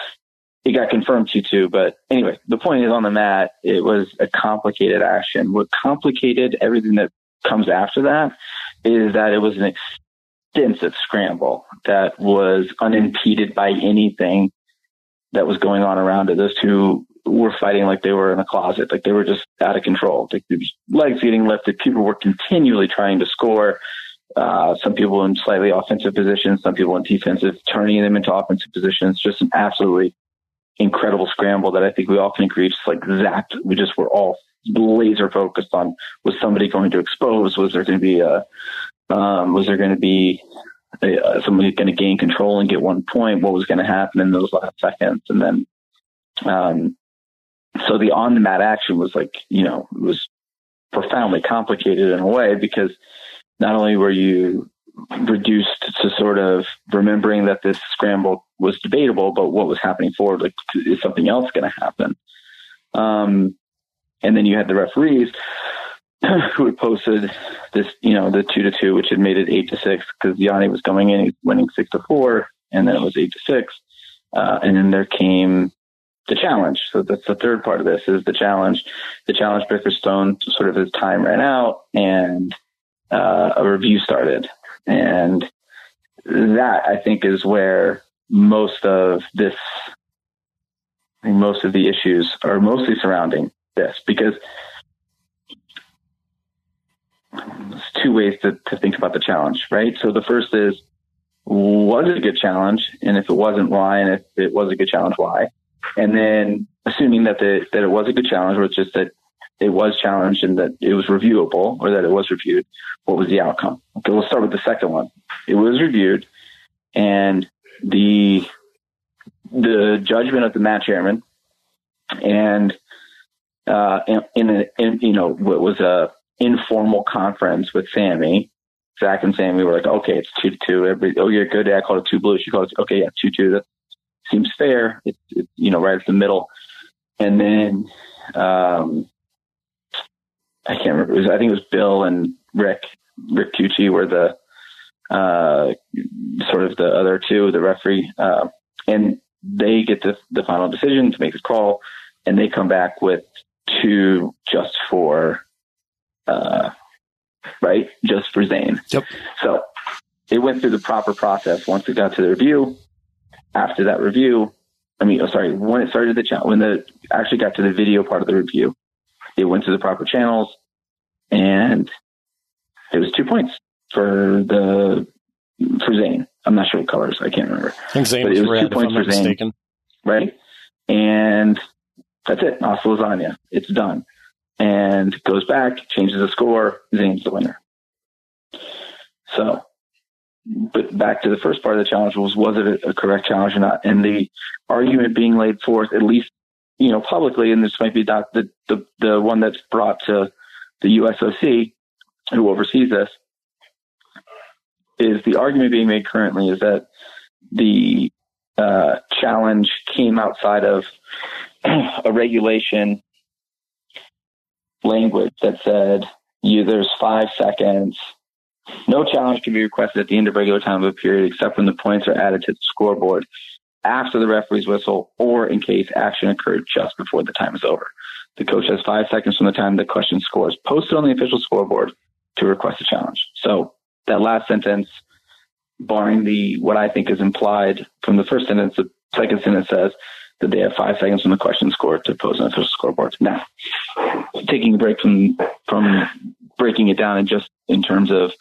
It got confirmed two two, but anyway, the point is on the mat, it was a complicated action. What complicated everything that comes after that is that it was an extensive scramble that was unimpeded by anything that was going on around it. Those two were fighting like they were in a closet, like they were just out of control. Like legs getting lifted, people were continually trying to score. Uh, some people in slightly offensive positions, some people in defensive, turning them into offensive positions. Just an absolutely incredible scramble that I think we all can agree just like zapped. We just were all laser focused on, was somebody going to expose? Was there going to be a, um, was there going to be a, uh, somebody going to gain control and get one point? What was going to happen in those last seconds? And then, um, so the on the mat action was like, you know, it was profoundly complicated in a way, because not only were you reduced to sort of remembering that this scramble was debatable, but what was happening forward, like, is something else going to happen? Um, and then you had the referees who had posted this, you know, the two to two, which had made it eight to six because Yianni was going in, he was winning six to four, and then it was eight to six. Uh, and then there came the challenge. So that's the third part of this, is the challenge. The challenge Bickerstone, sort of his time ran out, and uh, a review started. And that, I think, is where most of this, I think most of the issues are mostly surrounding this, because there's two ways to, to think about the challenge, right? So the first is, was it a good challenge? And if it wasn't, why? And if it was a good challenge, why? And then assuming that the, that it was a good challenge, or it's just that it was challenged and that it was reviewable, or that it was reviewed, what was the outcome? Okay, we'll start with the second one. It was reviewed, and the the judgment of the mat chairman, and uh, in, in, a, in you know, what was a informal conference with Sammy, Zach and Sammy were like, okay, it's two to two. Every, oh, you're good. I called it two blue. She called it, okay, yeah, two two. That seems fair. It's, it's you know, right at the middle. And then um, I can't remember. It was, I think it was Bill and Rick, Rick Tucci were the, uh, sort of the other two, the referee, uh, and they get the, the final decision to make the call, and they come back with two just for, uh, right, just for Zane. Yep. So it went through the proper process. Once it got to the review, after that review, I mean, oh, sorry, when it started the channel, when the actually got to the video part of the review, it went to the proper channels, and it was two points for the for Zane. I'm not sure what colors. I can't remember. I think Zane but was it was red, two points if I'm for not Zane, mistaken. right? And that's it. Hasta lasagna. It's done. And goes back, changes the score. Zane's the winner. So, but back to the first part of the challenge was, was it a, a correct challenge or not? And the argument being laid forth, at least, you know, publicly, and this might be not the, the, the one that's brought to the U S O C, who oversees this, is the argument being made currently is that the uh, challenge came outside of a regulation language that said you there's five seconds. No challenge can be requested at the end of regular time of a period except when the points are added to the scoreboard after the referee's whistle or in case action occurred just before the time is over. The coach has five seconds from the time the question score is posted on the official scoreboard to request a challenge. So that last sentence, barring the what I think is implied from the first sentence, the second sentence says that they have five seconds from the question score to post on the official scoreboard. Now, taking a break from from breaking it down and just in terms of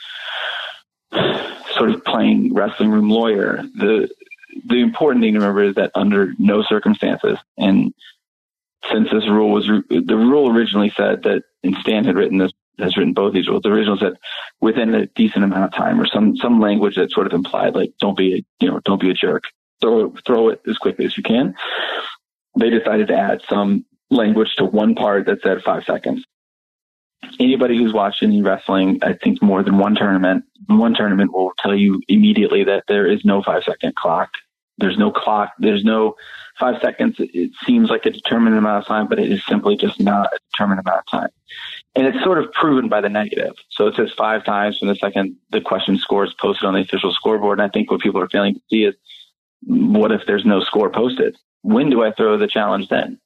sort of playing wrestling room lawyer, the the important thing to remember is that under no circumstances, and since this rule was the rule originally said that, and Stan had written this, has written both these rules. The original said within a decent amount of time, or some some language that sort of implied like don't be a, you know don't be a jerk, throw throw it as quickly as you can. They decided to add some language to one part that said five seconds. Anybody who's watched any wrestling, I think more than one tournament, one tournament will tell you immediately that there is no five second clock. There's no clock. There's no five seconds. It seems like a determined amount of time, but it is simply just not a determined amount of time. And it's sort of proven by the negative. So it says five times from the second the question score is posted on the official scoreboard. And I think what people are failing to see is, what if there's no score posted? When do I throw the challenge then?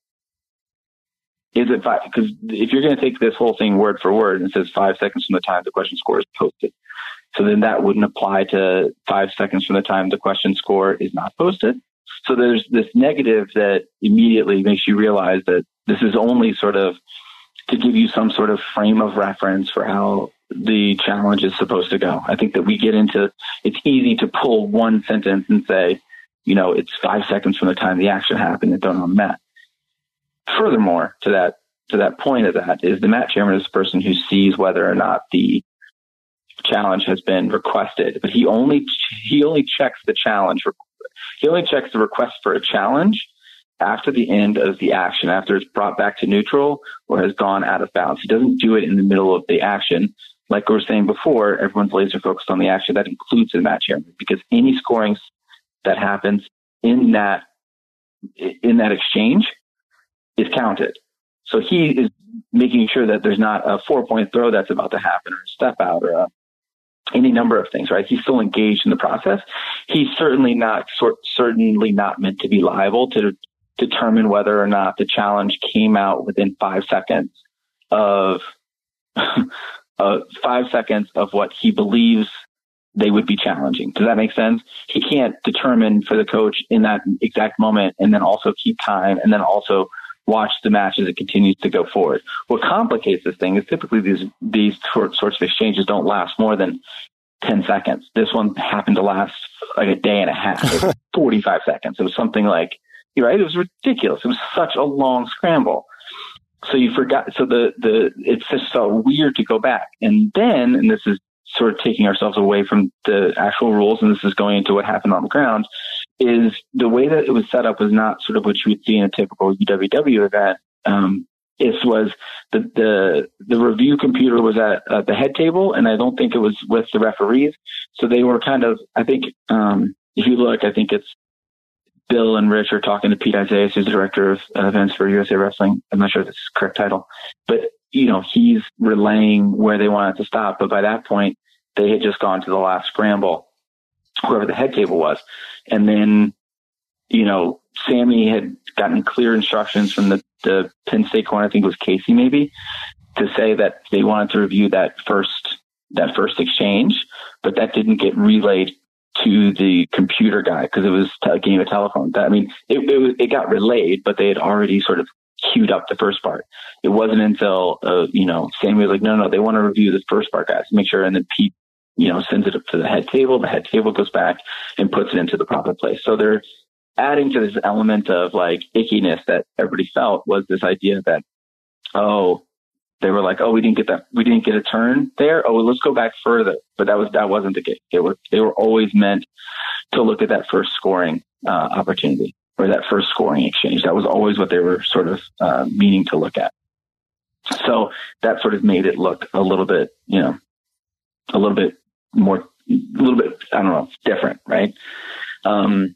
Is it five? Because if you're going to take this whole thing word for word and it says five seconds from the time the question score is posted, so then that wouldn't apply to five seconds from the time the question score is not posted. So there's this negative that immediately makes you realize that this is only sort of to give you some sort of frame of reference for how the challenge is supposed to go. I think that we get into, it's easy to pull one sentence and say, you know, it's five seconds from the time the action happened and don't know met. Furthermore, to that, to that point of that is the mat chairman is the person who sees whether or not the challenge has been requested, but he only, he only checks the challenge. He only checks the request for a challenge after the end of the action, after it's brought back to neutral or has gone out of bounds. He doesn't do it in the middle of the action. Like we were saying before, everyone's laser focused on the action. That includes the mat chairman, because any scoring that happens in that, in that exchange is counted. So he is making sure that there's not a four point throw that's about to happen, or a step out, or a, any number of things, right? He's still engaged in the process. He's certainly not, sort, certainly not meant to be liable to determine whether or not the challenge came out within five seconds of, uh, five seconds of what he believes they would be challenging. Does that make sense? He can't determine for the coach in that exact moment and then also keep time and then also watch the match as it continues to go forward. What complicates this thing is typically these, these sorts of exchanges don't last more than ten seconds. This one happened to last like a day and a half, like forty-five seconds. It was something like, right? It was ridiculous. It was such a long scramble. So you forgot. So the, the, it's just so weird to go back. And then, and this is sort of taking ourselves away from the actual rules, and this is going into what happened on the ground, is the way that it was set up was not sort of what you would see in a typical U W W event. Um, it was the, the, the review computer was at uh, the head table, and I don't think it was with the referees. So they were kind of, I think, um, if you look, I think it's, Bill and Rich are talking to Pete Isaias, who's the director of events for U S A Wrestling. I'm not sure if this is the correct title, but you know, he's relaying where they wanted to stop. But by that point, they had just gone to the last scramble, whoever the head table was. And then, you know, Sammy had gotten clear instructions from the, the Penn State corner, I think it was Casey maybe, to say that they wanted to review that first, that first exchange, but that didn't get relayed to the computer guy because it was a game of telephone. That, I mean, it, it, was, it got relayed, but they had already sort of queued up the first part. It wasn't until, uh, you know, Sammy was like, no, no, they want to review the first part, guys, make sure. And then Pete, you know, sends it up to the head table. The head table goes back and puts it into the proper place. So they're adding to this element of like ickiness that everybody felt was this idea that, oh, they were like, oh, we didn't get that. We didn't get a turn there. Oh, well, let's go back further. But that was, that wasn't the case. They were, they were always meant to look at that first scoring uh, opportunity or that first scoring exchange. That was always what they were sort of uh, meaning to look at. So that sort of made it look a little bit, you know, a little bit more, a little bit, I don't know, different. Right. Um,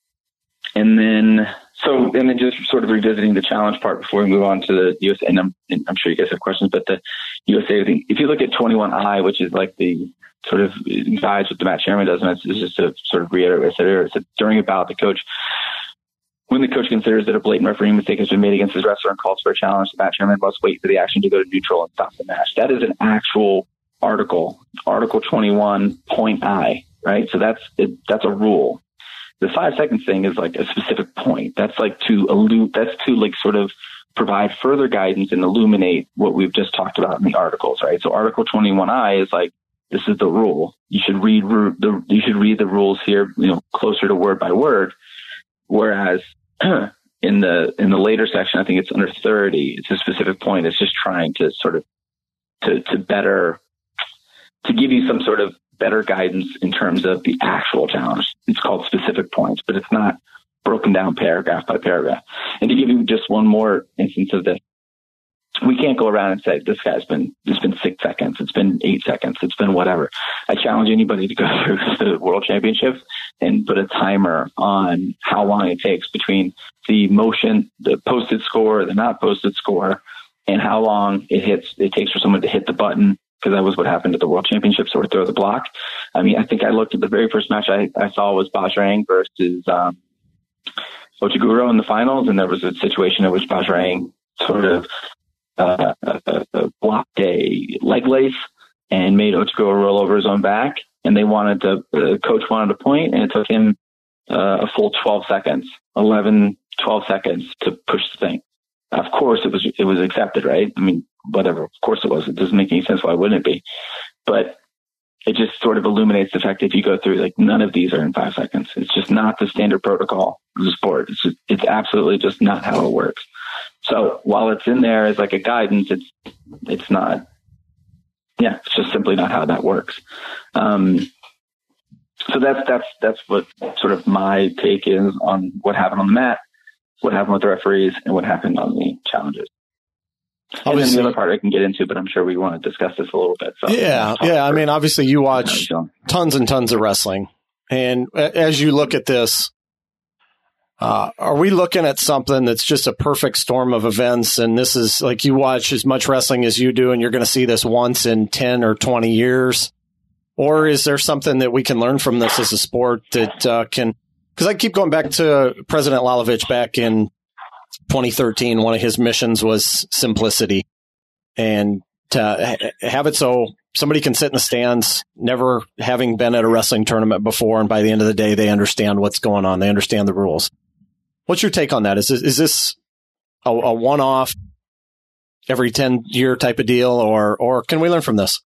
and then, So, and then just sort of revisiting the challenge part before we move on to the U S A, and I'm, and I'm sure you guys have questions, but the U S A thing, if you look at twenty-one I, which is like the sort of guides what the Matt Chairman does, and it's, it's just to sort of reiterate what I said earlier, it's during a bout, the coach, when the coach considers that a blatant referee mistake has been made against his wrestler and calls for a challenge, the Matt Chairman must wait for the action to go to neutral and stop the match. That is an actual article, Article twenty-one point I, right? So that's, it, that's a rule. The five seconds thing is like a specific point. That's like to allude, that's to like sort of provide further guidance and illuminate what we've just talked about in the articles, right? So Article twenty-one I is like, this is the rule. You should read the, you should read the rules here, you know, closer to word by word. Whereas in the, in the later section, I think it's under thirty, it's a specific point. It's just trying to sort of, to, to better, to give you some sort of better guidance in terms of the actual challenge. It's called specific points, but it's not broken down paragraph by paragraph. And to give you just one more instance of this, we can't go around and say, this guy's been, it's been six seconds. It's been eight seconds. It's been whatever. I challenge anybody to go through the World Championships and put a timer on how long it takes between the motion, the posted score, the not posted score, and how long it hits, it takes for someone to hit the button. Because that was what happened at the World Championships, or throw the block. I mean, I think I looked at the very first match I, I saw was Bajrang versus um, Ochaguro in the finals, and there was a situation in which Bajrang sort of uh, uh, uh, blocked a leg lace and made Ochaguro roll over his own back, and they wanted to, the coach wanted a point, and it took him uh, a full twelve seconds, eleven, twelve seconds to push the thing. Of course, it was it was accepted, right? I mean, whatever. Of course it was. It doesn't make any sense. Why wouldn't it be? But it just sort of illuminates the fact that if you go through, like, none of these are in five seconds. It's just not the standard protocol of the sport. It's just, it's absolutely just not how it works. So while it's in there as like a guidance, it's it's not. Yeah, it's just simply not how that works. Um, so that's that's that's what sort of my take is on what happened on the mat, what happened with the referees, and what happened on the challenges. And then the other part I can get into, but I'm sure we want to discuss this a little bit. So yeah, yeah. I mean, obviously you watch tons and tons of wrestling, and as you look at this, uh, are we looking at something that's just a perfect storm of events? And this is like, you watch as much wrestling as you do, and you're going to see this once in ten or twenty years, or is there something that we can learn from this as a sport that uh, can? Because I keep going back to President Lalovich back in twenty thirteen. One of his missions was simplicity, and to have it so somebody can sit in the stands, never having been at a wrestling tournament before, and by the end of the day, they understand what's going on. They understand the rules. What's your take on that? Is this, is this a, a one-off, every ten-year type of deal, or or can we learn from this?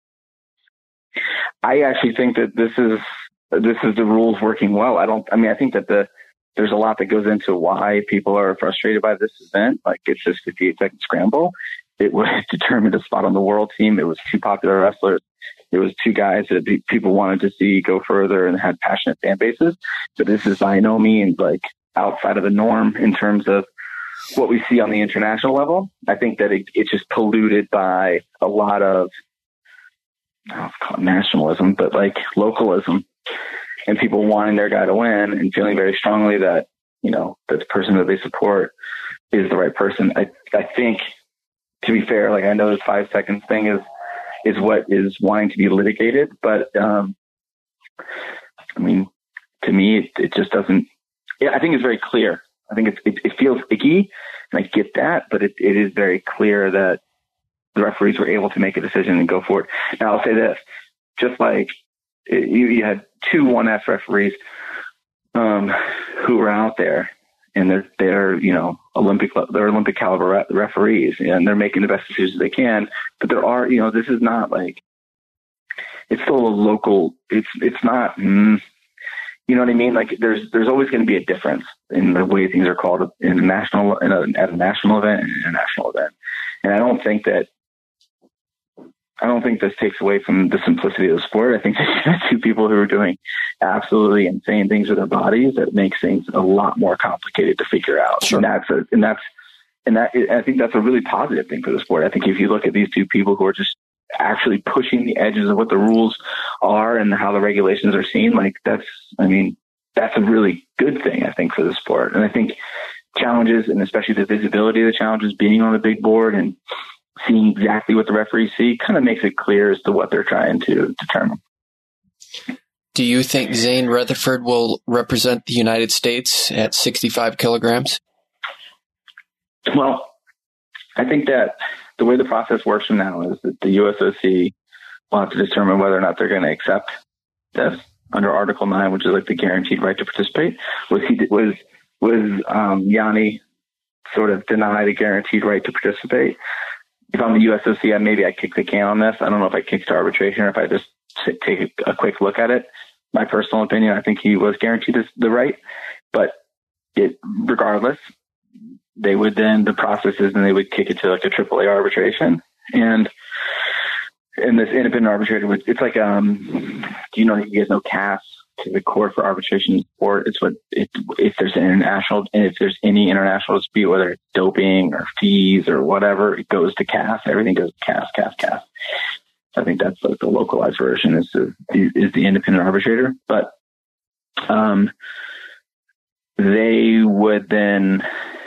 I actually think that this is this is the rules working well. I don't. I mean, I think that the there's a lot that goes into why people are frustrated by this event. Like, it's this fifty-eight second scramble. It was determined a spot on the world team. It was two popular wrestlers. It was two guys that people wanted to see go further and had passionate fan bases. But this is by no means like outside of the norm in terms of what we see on the international level. I think that it, it's just polluted by a lot of, I don't know if it's called nationalism, but like localism, and people wanting their guy to win and feeling very strongly that, you know, that the person that they support is the right person. I, I think, to be fair, like I know this five seconds thing is, is what is wanting to be litigated, but, um, I mean, to me, it, it just doesn't, yeah, I think it's very clear. I think it's, it, it feels icky, and I get that, but it, it is very clear that the referees were able to make a decision and go for it. Now I'll say this, just like it, you, you had two one F referees, um, who were out there, and they're, they're, you know, Olympic, they're Olympic caliber re- referees, and they're making the best decisions they can. But there are, you know, this is not like, it's still a local, it's, it's not, mm, you know what I mean? Like there's, there's always going to be a difference in the way things are called in a national, in a, at a national event and an international event. And I don't think that, I don't think this takes away from the simplicity of the sport. I think that you have two people who are doing absolutely insane things with their bodies that makes things a lot more complicated to figure out. Sure. And that's, a, and that's, and that, I think that's a really positive thing for the sport. I think if you look at these two people who are just actually pushing the edges of what the rules are and how the regulations are seen, like that's, I mean, that's a really good thing, I think, for the sport. And I think challenges, and especially the visibility of the challenges being on the big board and seeing exactly what the referees see, kind of makes it clear as to what they're trying to determine. Do you think Zane Rutherford will represent the United States at sixty-five kilograms? Well, I think that the way the process works from now is that the U S O C will have to determine whether or not they're going to accept this under Article nine, which is like the guaranteed right to participate. Was he was was um, Yanni sort of denied a guaranteed right to participate? If I'm the U S O C, maybe I kick the can on this. I don't know if I kick to arbitration or if I just sit, take a, a quick look at it. My personal opinion, I think he was guaranteed this, the right, but it, regardless, they would then, the process is, and they would kick it to like a triple A arbitration. And, and this independent arbitrator would, it's like, um, do you know, you guys know C A S, to the court for arbitration sport? It's what, it, if there's an international, and if there's any international dispute, whether it's doping or fees or whatever, it goes to C A S. Everything goes to C A S, C A S, C A S. I think that's like the localized version is the, is the independent arbitrator. But, um, they would then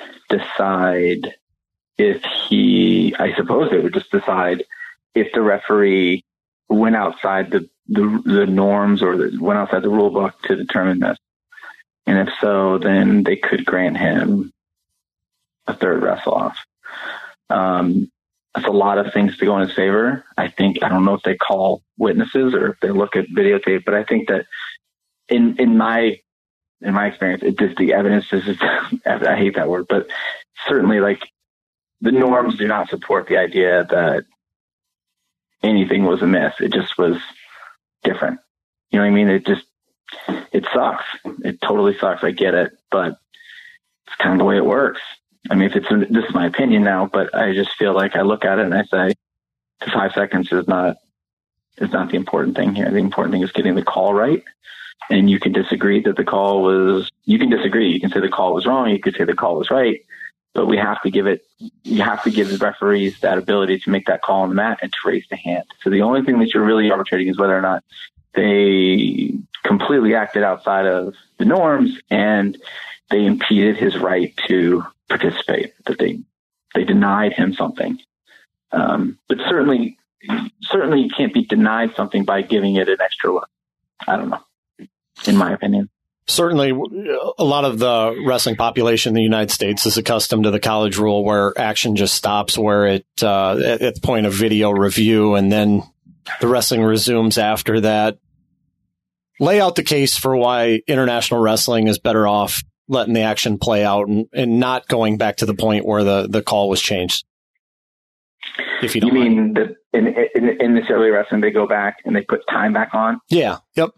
decide if he, I suppose they would just decide if the referee went outside the, the, the norms or the, went outside the rule book to determine this. And if so, then they could grant him a third wrestle off. Um, that's a lot of things to go in his favor. I think, I don't know if they call witnesses or if they look at videotape, but I think that in, in my, in my experience, it just, the evidence is, I hate that word, but certainly like the norms do not support the idea that anything was amiss. It just was different. You know what I mean? It just, it sucks. It totally sucks. I get it, but it's kind of the way it works. I mean, if it's, this is my opinion now, but I just feel like I look at it and I say the five seconds is not, is not the important thing here. The important thing is getting the call right. And you can disagree that the call was, you can disagree. You can say the call was wrong. You could say the call was right, but we have to give it, you have to give the referees that ability to make that call on the mat and to raise the hand. So the only thing that you're really arbitrating is whether or not they completely acted outside of the norms and they impeded his right to participate, that they, they denied him something. Um, but certainly, certainly you can't be denied something by giving it an extra look. I don't know, in my opinion. Certainly, a lot of the wrestling population in the United States is accustomed to the college rule where action just stops where it, uh, at, at the point of video review, and then the wrestling resumes after that. Lay out the case for why international wrestling is better off letting the action play out and, and not going back to the point where the, the call was changed. If you don't you mean mind. that in, in, in this early wrestling, they go back and they put time back on? Yeah. Yep.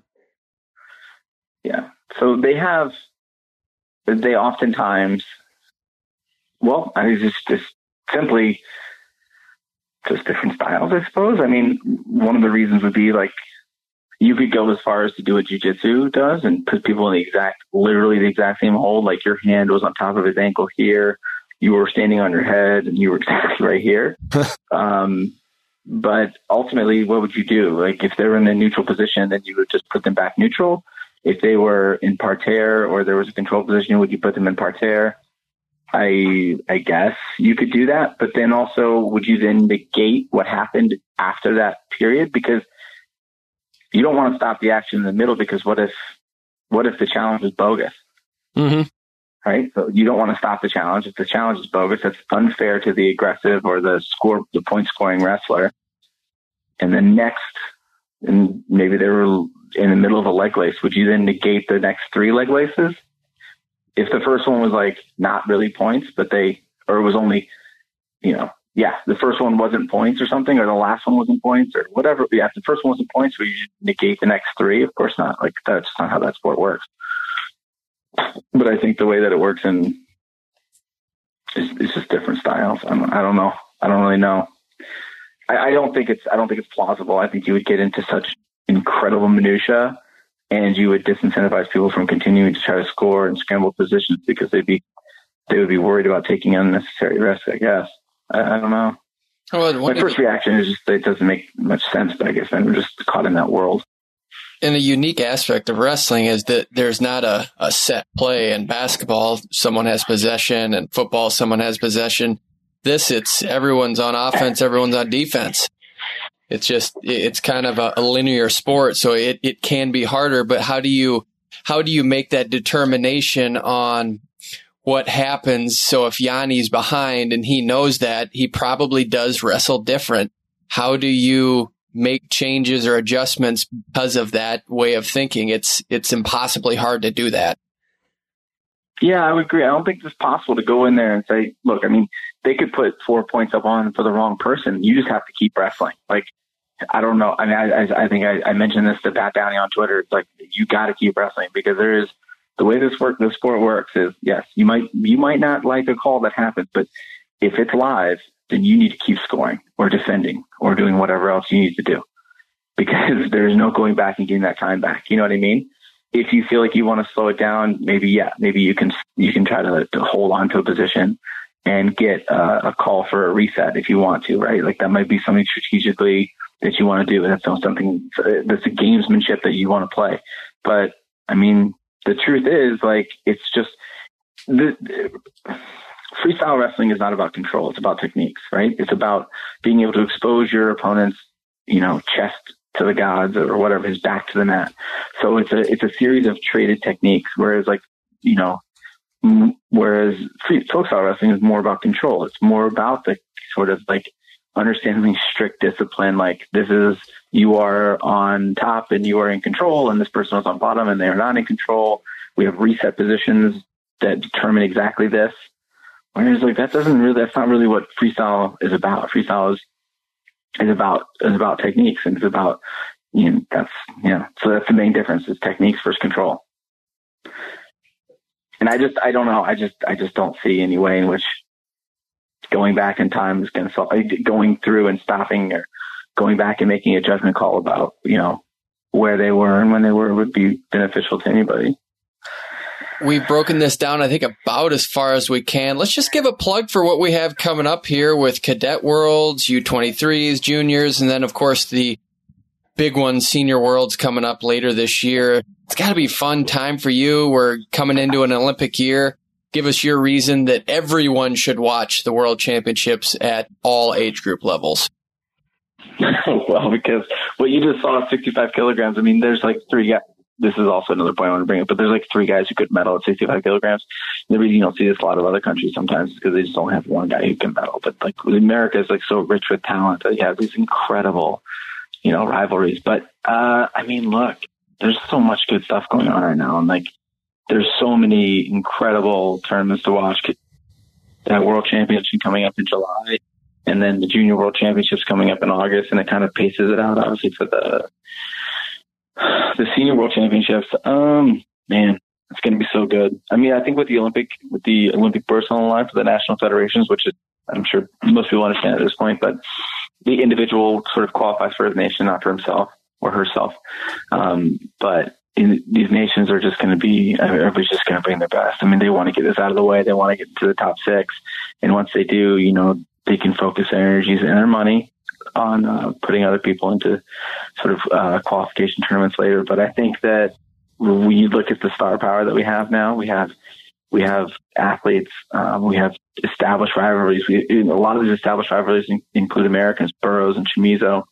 Yeah. So they have, they oftentimes, well, I mean, just, just simply just different styles, I suppose. I mean, one of the reasons would be like, you could go as far as to do what jiu-jitsu does and put people in the exact, literally the exact same hold. Like your hand was on top of his ankle here. You were standing on your head and you were exactly right here. um, but ultimately, what would you do? Like if they were in a neutral position, then you would just put them back neutral. If they were in parterre or there was a control position, would you put them in parterre? I I guess you could do that, but then also would you then negate what happened after that period? Because you don't want to stop the action in the middle, because what if what if the challenge is bogus? Mm-hmm. Right? So you don't want to stop the challenge. If the challenge is bogus, that's unfair to the aggressive or the score the point scoring wrestler. And then next, and maybe they were in the middle of a leg lace, would you then negate the next three leg laces? If the first one was like not really points, but they, or it was only, you know, yeah, the first one wasn't points or something, or the last one wasn't points or whatever. Yeah, if the first one wasn't points, would you negate the next three? Of course not. Like, that's not how that sport works. But I think the way that it works in is, is just different styles. I don't, I don't know. I don't really know. I, I don't think it's, I don't think it's plausible. I think you would get into such incredible minutia, and you would disincentivize people from continuing to try to score and scramble positions, because they'd be, they would be worried about taking unnecessary risks, I guess. I, I don't know. Well, My first reaction is just that it doesn't make much sense, but I guess I'm just caught in that world. And a unique aspect of wrestling is that there's not a, a set play. In basketball, someone has possession, and football, someone has possession. This, it's everyone's on offense, everyone's on defense. It's just, it's kind of a, a linear sport, so it, it can be harder. But how do you, how do you make that determination on what happens? So if Yanni's behind and he knows that, he probably does wrestle different. How do you make changes or adjustments because of that way of thinking? It's, it's impossibly hard to do that. Yeah, I would agree. I don't think it's possible to go in there and say, look, I mean, they could put four points up on for the wrong person. You just have to keep wrestling. Like, I don't know. I mean, I, I think I, I mentioned this to Pat Downey on Twitter. It's like, you got to keep wrestling, because there is, the way this work, the sport works is, yes, you might, you might not like a call that happens, but if it's live, then you need to keep scoring or defending or doing whatever else you need to do, because there's no going back and getting that time back. You know what I mean? If you feel like you want to slow it down, maybe, yeah, maybe you can, you can try to, to hold on to a position and get uh, a call for a reset if you want to, right? Like, that might be something strategically that you want to do. That's something that's a gamesmanship that you want to play. But I mean, the truth is, like, it's just the, the freestyle wrestling is not about control. It's about techniques, right? It's about being able to expose your opponent's, you know, chest to the gods or whatever, his back to the mat. So it's a, it's a series of traded techniques. Whereas, like, you know, m- whereas free folk style wrestling is more about control. It's more about the sort of like understanding strict discipline. Like, this is, you are on top and you are in control, and this person is on bottom and they are not in control. We have reset positions that determine exactly this. Whereas, like, that doesn't really, that's not really what freestyle is about. Freestyle is, is about, is about techniques, and it's about, you know, that's, yeah. So that's the main difference, is techniques versus control. And I just, I don't know. I just, I just don't see any way in which going back in time is going to solve, going through and stopping, or going back and making a judgment call about, you know, where they were and when they were would be beneficial to anybody. We've broken this down, I think, about as far as we can. Let's just give a plug for what we have coming up here with Cadet Worlds, U twenty-threes, juniors, and then, of course, the big one, Senior Worlds, coming up later this year. It's got to be a fun time for you. We're coming into an Olympic year. Give us your reason that everyone should watch the World Championships at all age group levels. Well, because what you just saw, sixty-five kilograms, I mean, there's like three guys. This is also another point I want to bring up, but there's like three guys who could medal at sixty-five kilograms. The reason you don't see this a lot of other countries sometimes is because they just don't have one guy who can medal. But like, America is like so rich with talent that you have these incredible, you know, rivalries. But, uh, I mean, look, there's so much good stuff going on right now. And like, there's so many incredible tournaments to watch. That World Championship coming up in July, and then the Junior World Championships coming up in August, and it kind of paces it out, obviously, for the the Senior World Championships. Um, man, it's going to be so good. I mean, I think with the Olympic, with the Olympic burst on the line for the national federations, which is, I'm sure most people understand at this point, but the individual sort of qualifies for his nation, not for himself or herself. Um, but in, these nations are just going to be, everybody's just going to bring their best. I mean, they want to get this out of the way. They want to get to the top six. And once they do, you know, they can focus their energies and their money on uh, putting other people into sort of uh, qualification tournaments later. But I think that we look at the star power that we have now. We have we have athletes. Um, we have established rivalries. We, a lot of these established rivalries include Americans, Burroughs and Chamizo,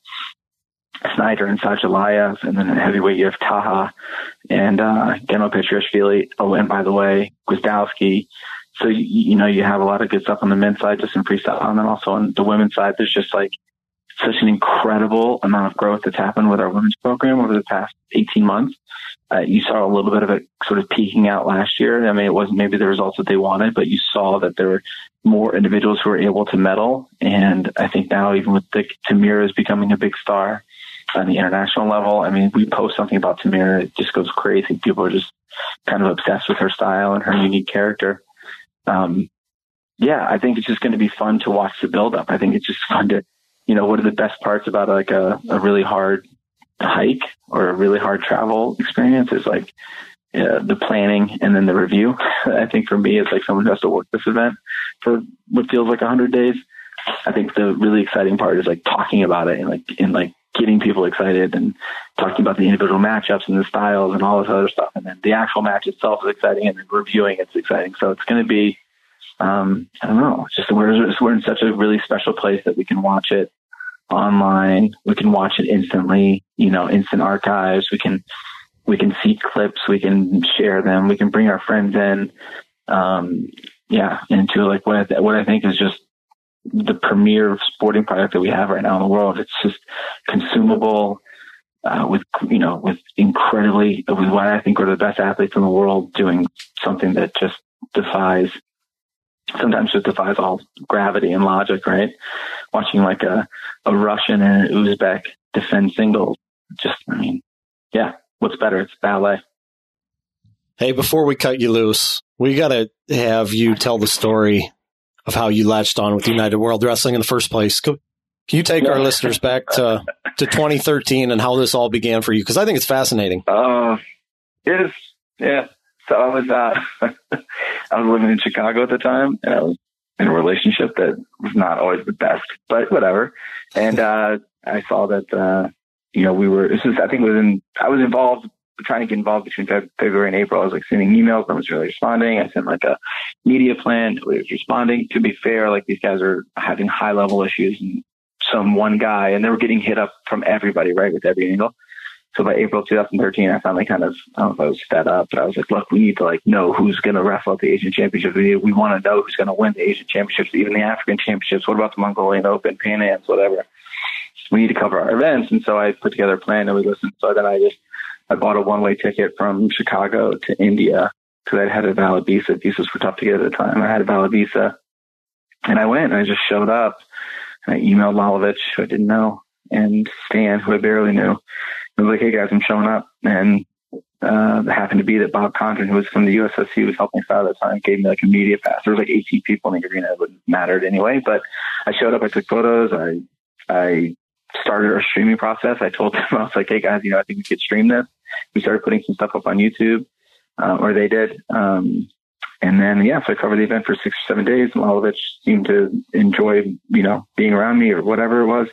Snyder and Sajalayev, and then in heavyweight you have Taha and uh, Geno Petriashvili. Oh, and by the way, Gwiazdowski. So, you, you know, you have a lot of good stuff on the men's side, just in freestyle. And then also on the women's side, there's just like such an incredible amount of growth that's happened with our women's program over the past eighteen months. Uh, you saw a little bit of it sort of peaking out last year. I mean, it wasn't maybe the results that they wanted, but you saw that there were more individuals who were able to medal. And I think now, even with the, Tamira is becoming a big star on the international level. I mean, we post something about Tamira, it just goes crazy. People are just kind of obsessed with her style and her unique character. Um, yeah, I think it's just going to be fun to watch the build up. I think it's just fun to, you know, what are the best parts about like a, a really hard hike or a really hard travel experience is like uh, the planning and then the review. I think for me, it's like someone who has to work this event for what feels like a hundred days. I think the really exciting part is like talking about it and like, and like getting people excited and talking about the individual matchups and the styles and all this other stuff. And then the actual match itself is exciting and then reviewing it's exciting. So it's going to be, um, I don't know, it's just we're, we're in such a really special place that we can watch it online. We can watch it instantly, you know, instant archives. We can, we can see clips. We can share them. We can bring our friends in. Um, yeah. Into like what I, what I think is just the premier sporting product that we have right now in the world. It's just consumable, uh, with, you know, with incredibly, with what I think are the best athletes in the world doing something that just defies, sometimes just defies all gravity and logic, right? Watching like a, a Russian and an Uzbek defend singles. Just, I mean, yeah, what's better? It's ballet. Hey, before we cut you loose, we got to have you tell the story of how you latched on with United World Wrestling in the first place. Can you take our listeners back to, to twenty thirteen and how this all began for you? Because I think it's fascinating. Oh, uh, it is. Yeah. So I was, uh, I was living in Chicago at the time, and I was in a relationship that was not always the best, but whatever. And, uh, I saw that, uh, you know, we were, this is, I think it was in, I was involved, trying to get involved between February and April. I was like sending emails. I was really responding. I sent like a media plan. Nobody was responding. To be fair, like these guys are having high level issues and some one guy, and they were getting hit up from everybody, right? With every angle. So by April twenty thirteen, I finally kind of, I don't know if I was fed up, but I was like, look, we need to like know who's going to wrestle at the Asian Championships. We, we want to know who's going to win the Asian Championships, even the African Championships. What about the Mongolian Open, Pan Ams, whatever? We need to cover our events. And so I put together a plan and we listened. So then I just, I bought a one-way ticket from Chicago to India because I had a valid visa. Visas were tough to get at the time. I had a valid visa. And I went and I just showed up. And I emailed Malovich, who I didn't know, and Stan, who I barely knew. I was like, hey, guys, I'm showing up. And uh, it happened to be that Bob Condren, who was from the U S S C, was helping us out at the time, gave me like a media pass. There was like eighteen people in the arena. It wouldn't matter anyway. But I showed up. I took photos. I I started our streaming process. I told them, I was like, hey, guys, you know, I think we could stream this. We started putting some stuff up on YouTube, uh, or they did. Um, and then, yeah, so I covered the event for six or seven days. Malovich seemed to enjoy, you know, being around me or whatever it was.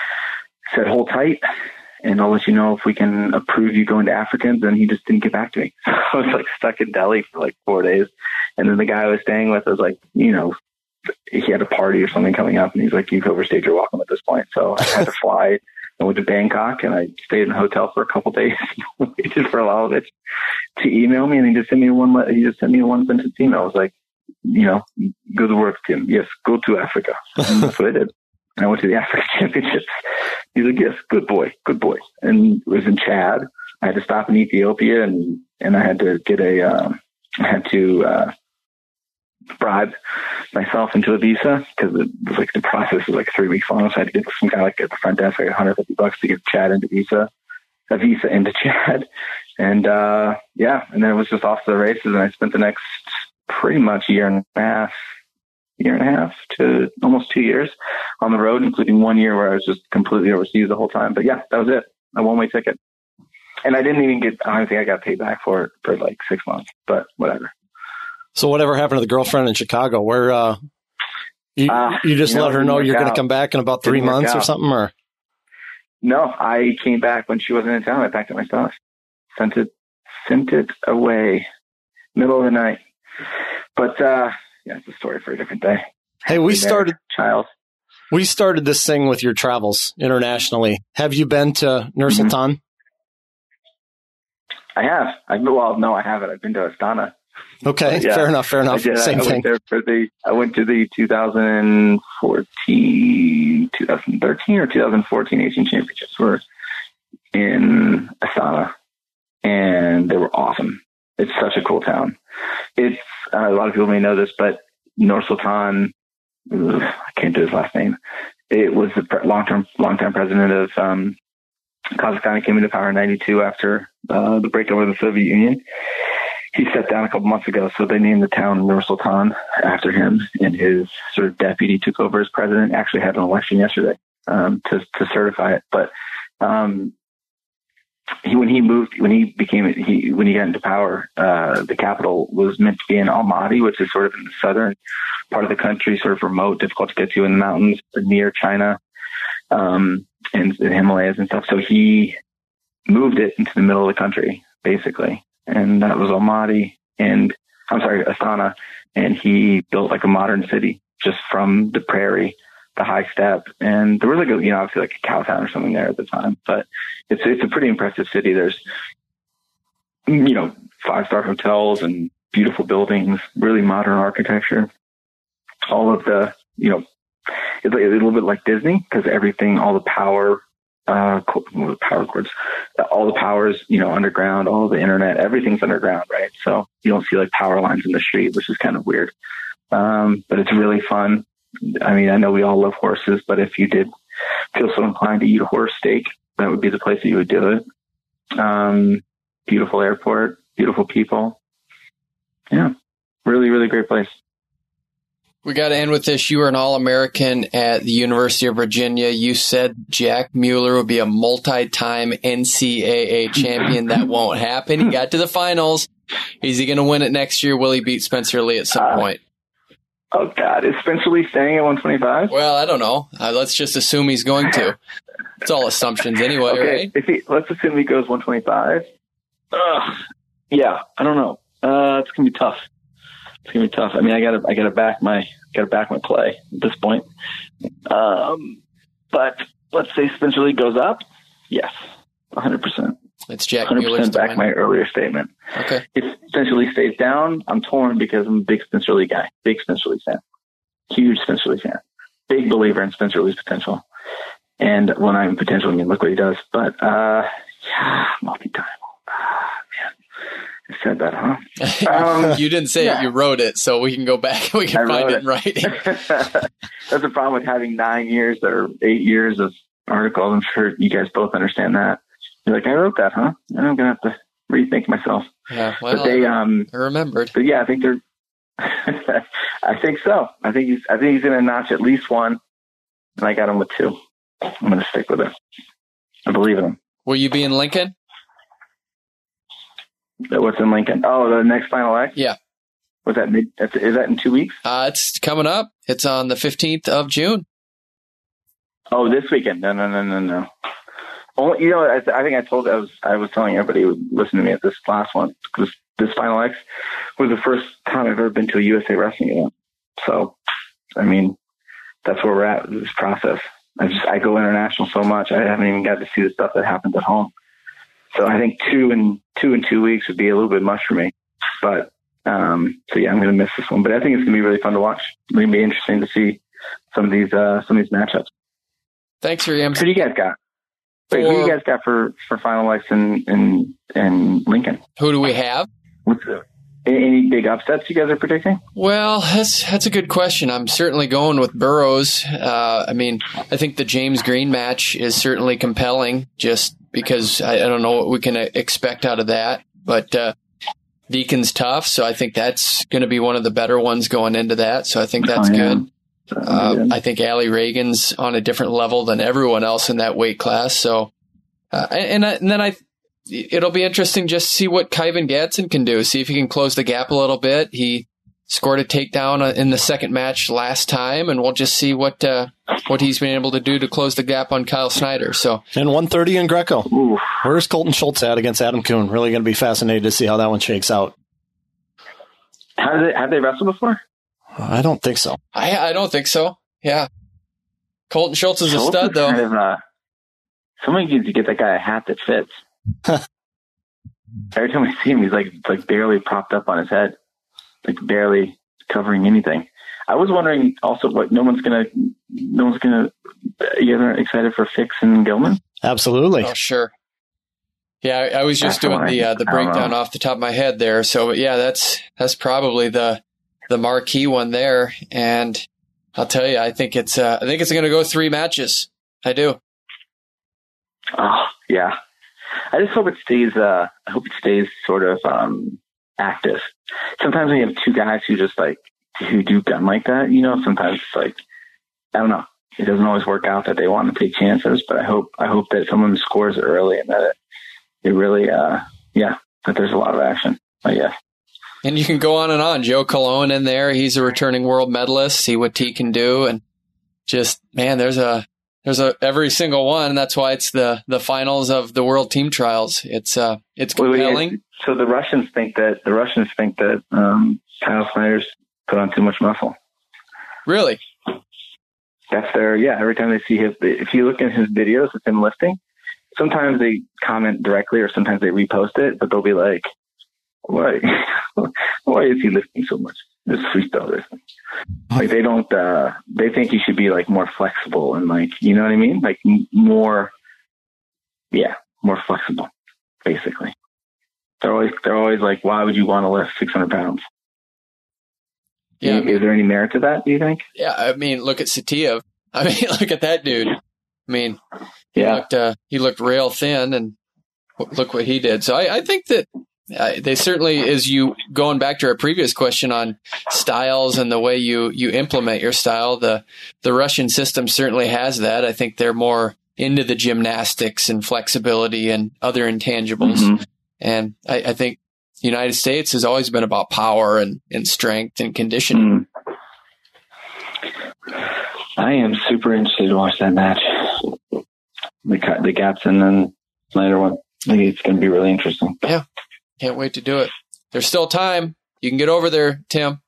Said, hold tight, and I'll let you know if we can approve you going to Africans. And he just didn't get back to me. So I was like stuck in Delhi for like four days. And then the guy I was staying with was like, you know, he had a party or something coming up, and he's like, you've overstayed your welcome at this point. So I had to fly. I went to Bangkok, and I stayed in a hotel for a couple of days, waited for Malovich to email me, and he just sent me one. He just sent me a one sentence email. I was like, you know, go to work, Tim. Yes, go to Africa. And that's what I did. And I went to the African Championships. He's like, yes, good boy, good boy. And it was in Chad. I had to stop in Ethiopia, and and I had to get a, um, I had to uh, bribe myself into a visa because it was like the process was like three weeks long. So I had to get some guy like at the front desk like one hundred fifty bucks to get Chad into visa, a visa into Chad. And, uh, yeah. And then it was just off to the races. And I spent the next pretty much year and a half, year and a half to almost two years on the road, including one year where I was just completely overseas the whole time. But yeah, that was it. A one-way ticket. And I didn't even get, I don't think I got paid back for it for like six months, but whatever. So whatever happened to the girlfriend in Chicago? Where uh, you, uh, you just you know, let her know you're going to come back in about three months or something? Or no, I came back when she wasn't in town. I packed up my stuff, sent it, sent it away, middle of the night. But uh, yeah, it's a story for a different day. Hey, we started child. We started this thing with your travels internationally. Have you been to Nur Sultan? Mm-hmm. I have. I well, no, I haven't. I've been to Astana. Okay, yeah, fair enough. Fair enough. I Same I thing. Went there for the, I went to the twenty fourteen, twenty thirteen or twenty fourteen Asian Championships. Were in Astana, and they were awesome. It's such a cool town. It's uh, a lot of people may know this, but Nur Sultan, ugh, I can't do his last name. It was the pre- long-term, long-time president of um, Kazakhstan. He came into power in ninety-two after uh, the breakup of the Soviet Union. He stepped down a couple months ago, so they named the town Nur Sultan after him, and his sort of deputy took over as president. Actually had an election yesterday um, to to certify it, but um, he when he moved when he became he when he got into power, uh, the capital was meant to be in Almaty, which is sort of in the southern part of the country, sort of remote, difficult to get to in the mountains near China um, and the Himalayas and stuff. So he moved it into the middle of the country, basically. And that was Almaty and I'm sorry, Astana. And he built like a modern city just from the prairie, the high steppe. And there was like a, you know, obviously like a cow town or something there at the time, but it's, it's a pretty impressive city. There's, you know, five-star hotels and beautiful buildings, really modern architecture. All of the, you know, it's like a little bit like Disney because everything, all the power, Uh, power cords, all the powers, you know, underground, all the internet, everything's underground, right? So you don't see like power lines in the street, which is kind of weird. Um, but it's really fun. I mean, I know we all love horses, but if you did feel so inclined to eat a horse steak, that would be the place that you would do it. Um, beautiful airport, beautiful people. Yeah, really, really great place. We got to end with this. You were an All-American at the University of Virginia. You said Jack Mueller would be a multi-time N C double A champion. That won't happen. He got to the finals. Is he going to win it next year? Will he beat Spencer Lee at some uh, point? Oh, God. Is Spencer Lee staying at one twenty-five? Well, I don't know. Uh, let's just assume he's going to. It's all assumptions anyway, okay. right? If he, let's assume he goes one twenty-five. Ugh. Yeah, I don't know. Uh, it's going to be tough. It's gonna be tough. I mean, I gotta, I gotta back my, gotta back my play at this point. Um, but let's say Spencer Lee goes up. Yes, one hundred percent. It's Jack one hundred percent Mueller's back my earlier statement. Okay. If Spencer Lee stays down, I'm torn because I'm a big Spencer Lee guy, big Spencer Lee fan, huge Spencer Lee fan, big believer in Spencer Lee's potential. And when I'm potential, I mean, look what he does. But uh, yeah, multi-time. Ah, man. I said that, huh? Um, you didn't say yeah. it, you wrote it, so we can go back and we can find it, it in writing. That's the problem with having nine years or eight years of articles. I'm sure you guys both understand that. You're like, I wrote that, huh? I'm going to have to rethink myself. Yeah, well, but they, um, I remembered. But yeah, I think they're, I think so. I think he's, I think he's going to notch at least one, and I got him with two. I'm going to stick with it. I believe in him. Will you be in Lincoln? What's in Lincoln? Oh, the next Final X? Yeah. Was that mid, is that in two weeks? Uh, it's coming up. It's on the fifteenth of June. Oh, this weekend? No, no, no, no, no. Only, you know, I, I think I told, I was, I was telling everybody who would listen to me at this last one, because this Final X was the first time I've ever been to a U S A Wrestling event. So, I mean, that's where we're at with this process. I just, I go international so much. I haven't even got to see the stuff that happens at home. So I think two and two and two weeks would be a little bit much for me, but um, so yeah, I'm going to miss this one. But I think it's going to be really fun to watch. It's going to be interesting to see some of these uh, some of these matchups. Thanks, Rams. Who do you guys got? Wait, for, who do you guys got for for Final X in in, in Lincoln? Who do we have? What's the, any big upsets you guys are predicting? Well, that's that's a good question. I'm certainly going with Burroughs. Uh, I mean, I think the James Green match is certainly compelling, just because I, I don't know what we can expect out of that. But uh, Deacon's tough, so I think that's going to be one of the better ones going into that. So I think that's oh, yeah. good. Uh, I think Allie Reagan's on a different level than everyone else in that weight class. So, uh, and, I, and then I, it'll be interesting just to see what Kyvan Gadsden can do. See if he can close the gap a little bit. He scored a takedown in the second match last time, and we'll just see what uh, what he's been able to do to close the gap on Kyle Snyder. So, and one thirty in Greco. Ooh. Where's Colton Schultz at against Adam Kuhn? Really going to be fascinated to see how that one shakes out. Have they, have they wrestled before? I don't think so. I I don't think so. Yeah. Colton Schultz is Schultz a stud, is though. Kind of, uh, somebody needs to get that guy a hat that fits. Every time I see him, he's like like barely propped up on his head, like barely covering anything. I was wondering also what no one's gonna, no one's gonna. You ever excited for Fix and Gilman? Absolutely. Oh, sure. Yeah, I, I was just That's doing the uh, the breakdown off the top of my head there. So yeah, that's that's probably the the marquee one there. And I'll tell you, I think it's uh, I think it's going to go three matches. I do. Oh yeah, I just hope it stays. Uh, I hope it stays sort of um, active. Sometimes when you have two guys who just like who do gun like that, you know, sometimes it's like I don't know. It doesn't always work out that they want to take chances, but I hope I hope that someone scores it early and that it, it really, uh, yeah, that there's a lot of action. I guess. And you can go on and on. Joe Colon in there. He's a returning world medalist. See what he can do. And just, man, there's a, there's a, every single one. That's why it's the, the finals of the world team trials. It's, uh, it's compelling. Wait, wait, so the Russians think that, the Russians think that, um, Kyle Snyder's put on too much muscle. Really? That's their, yeah, every time they see his, if you look at his videos with him lifting, sometimes they comment directly or sometimes they repost it, but they'll be like, why, why is he lifting so much? This freestyle lifting. Like they don't, uh, they think he should be like more flexible and like, you know what I mean? Like m- more, yeah, more flexible, basically. They're always, they're always like, why would you want to lift six hundred pounds? Yeah. Is there any merit to that, do you think? Yeah. I mean, look at Satiev. I mean, look at that dude. I mean, he Yeah. looked, uh, he looked real thin, and look what he did. So I, I think that uh, they certainly, as you going back to our previous question on styles and the way you, you implement your style, the, the Russian system certainly has that. I think they're more into the gymnastics and flexibility and other intangibles. Mm-hmm. And I, I think the United States has always been about power and, and strength and conditioning. Mm. I am super interested to watch that match. The the Gatson and Snyder one. I think it's going to be really interesting. Yeah. Can't wait to do it. There's still time. You can get over there, Tim.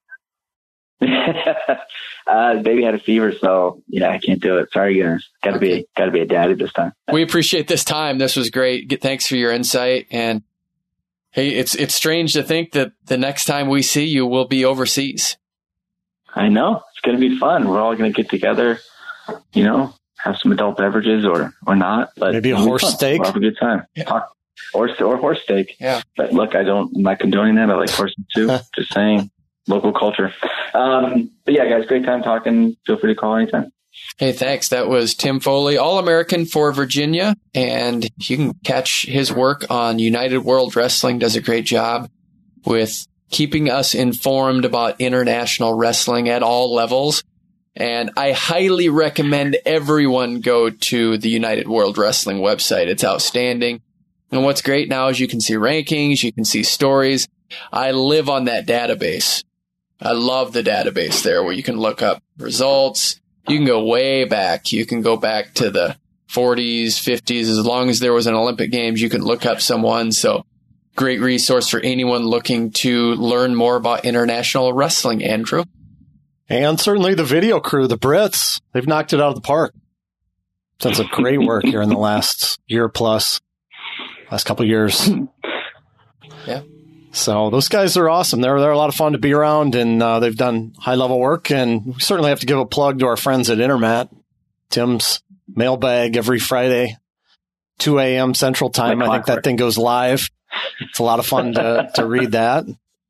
uh, baby had a fever, so yeah, I can't do it. Sorry, guys. Got to Okay. be got to be a daddy this time. We appreciate this time. This was great. Get, thanks for your insight. And hey, it's it's strange to think that the next time we see you, we'll be overseas. I know it's going to be fun. We're all going to get together. You know, have some adult beverages or or not. But Maybe a it'll be horse fun. steak. We'll have a good time. Yeah. Talk, or or horse steak. Yeah. But look, I don't. I'm not condoning that. I like horses too. Just saying, local culture. Um, but yeah, guys, great time talking. Feel free to call anytime. Hey, thanks. That was Tim Foley, All-American for Virginia, and you can catch his work on United World Wrestling. Does a great job with keeping us informed about international wrestling at all levels. And I highly recommend everyone go to the United World Wrestling website. It's outstanding. And what's great now is you can see rankings, you can see stories. I live on that database. I love the database there where you can look up results. You can go way back. You can go back to the forties, fifties. As long as there was an Olympic Games, you can look up someone. So great resource for anyone looking to learn more about international wrestling, Andrew. And certainly the video crew, the Brits, they've knocked it out of the park. Done some great work here in the last year plus, last couple of years. Yeah. So those guys are awesome. They're they're a lot of fun to be around, and uh, they've done high level work. And we certainly have to give a plug to our friends at Intermat. Tim's mailbag every Friday, two a.m. Central Time. Like I think that thing goes live. It's a lot of fun to to read that.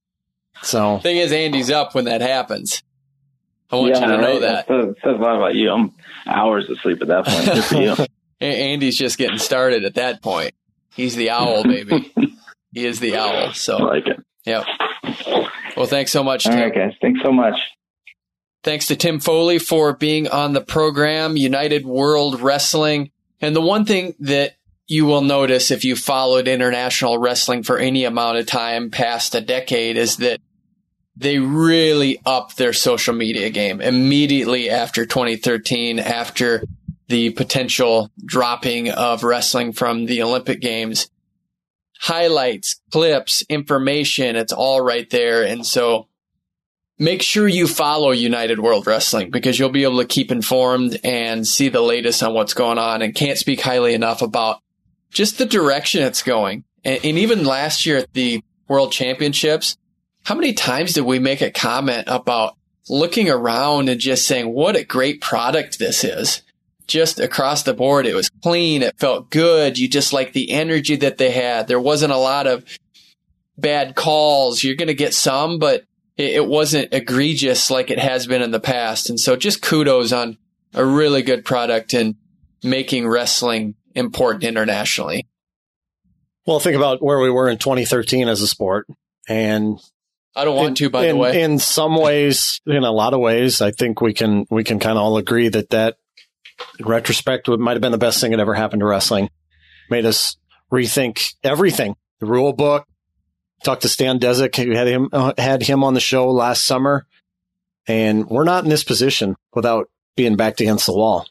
So Thing is, Andy's up when that happens. I want you to know right? that. That says a lot about you. I'm hours asleep at that point. Good for you. A- Andy's just getting started at that point. He's the owl, baby. He is the owl. I So, like it. yeah. Well, thanks so much, All Tim. right, guys. Thanks so much. Thanks to Tim Foley for being on the program, United World Wrestling. And the one thing that you will notice if you followed international wrestling for any amount of time past a decade is that they really upped their social media game immediately after twenty thirteen, after the potential dropping of wrestling from the Olympic Games. Highlights, clips, information, it's all right there. And so make sure you follow United World Wrestling, because you'll be able to keep informed and see the latest on what's going on, and can't speak highly enough about just the direction it's going. And, and even last year at the World Championships, how many times did we make a comment about looking around and just saying, what a great product this is? Just across the board, it was clean. It felt good. You just like the energy that they had. There wasn't a lot of bad calls. You're going to get some, but it, it wasn't egregious like it has been in the past. And so just kudos on a really good product and making wrestling important internationally. Well, think about where we were in twenty thirteen as a sport. And I don't want in, to, by in, the way. In some ways, in a lot of ways, I think we can we can kind of all agree that that, in retrospect, it might have been the best thing that ever happened to wrestling. Made us rethink everything. The rule book. Talked to Stan Desick, who had him uh, had him on the show last summer, and we're not in this position without being backed against the wall.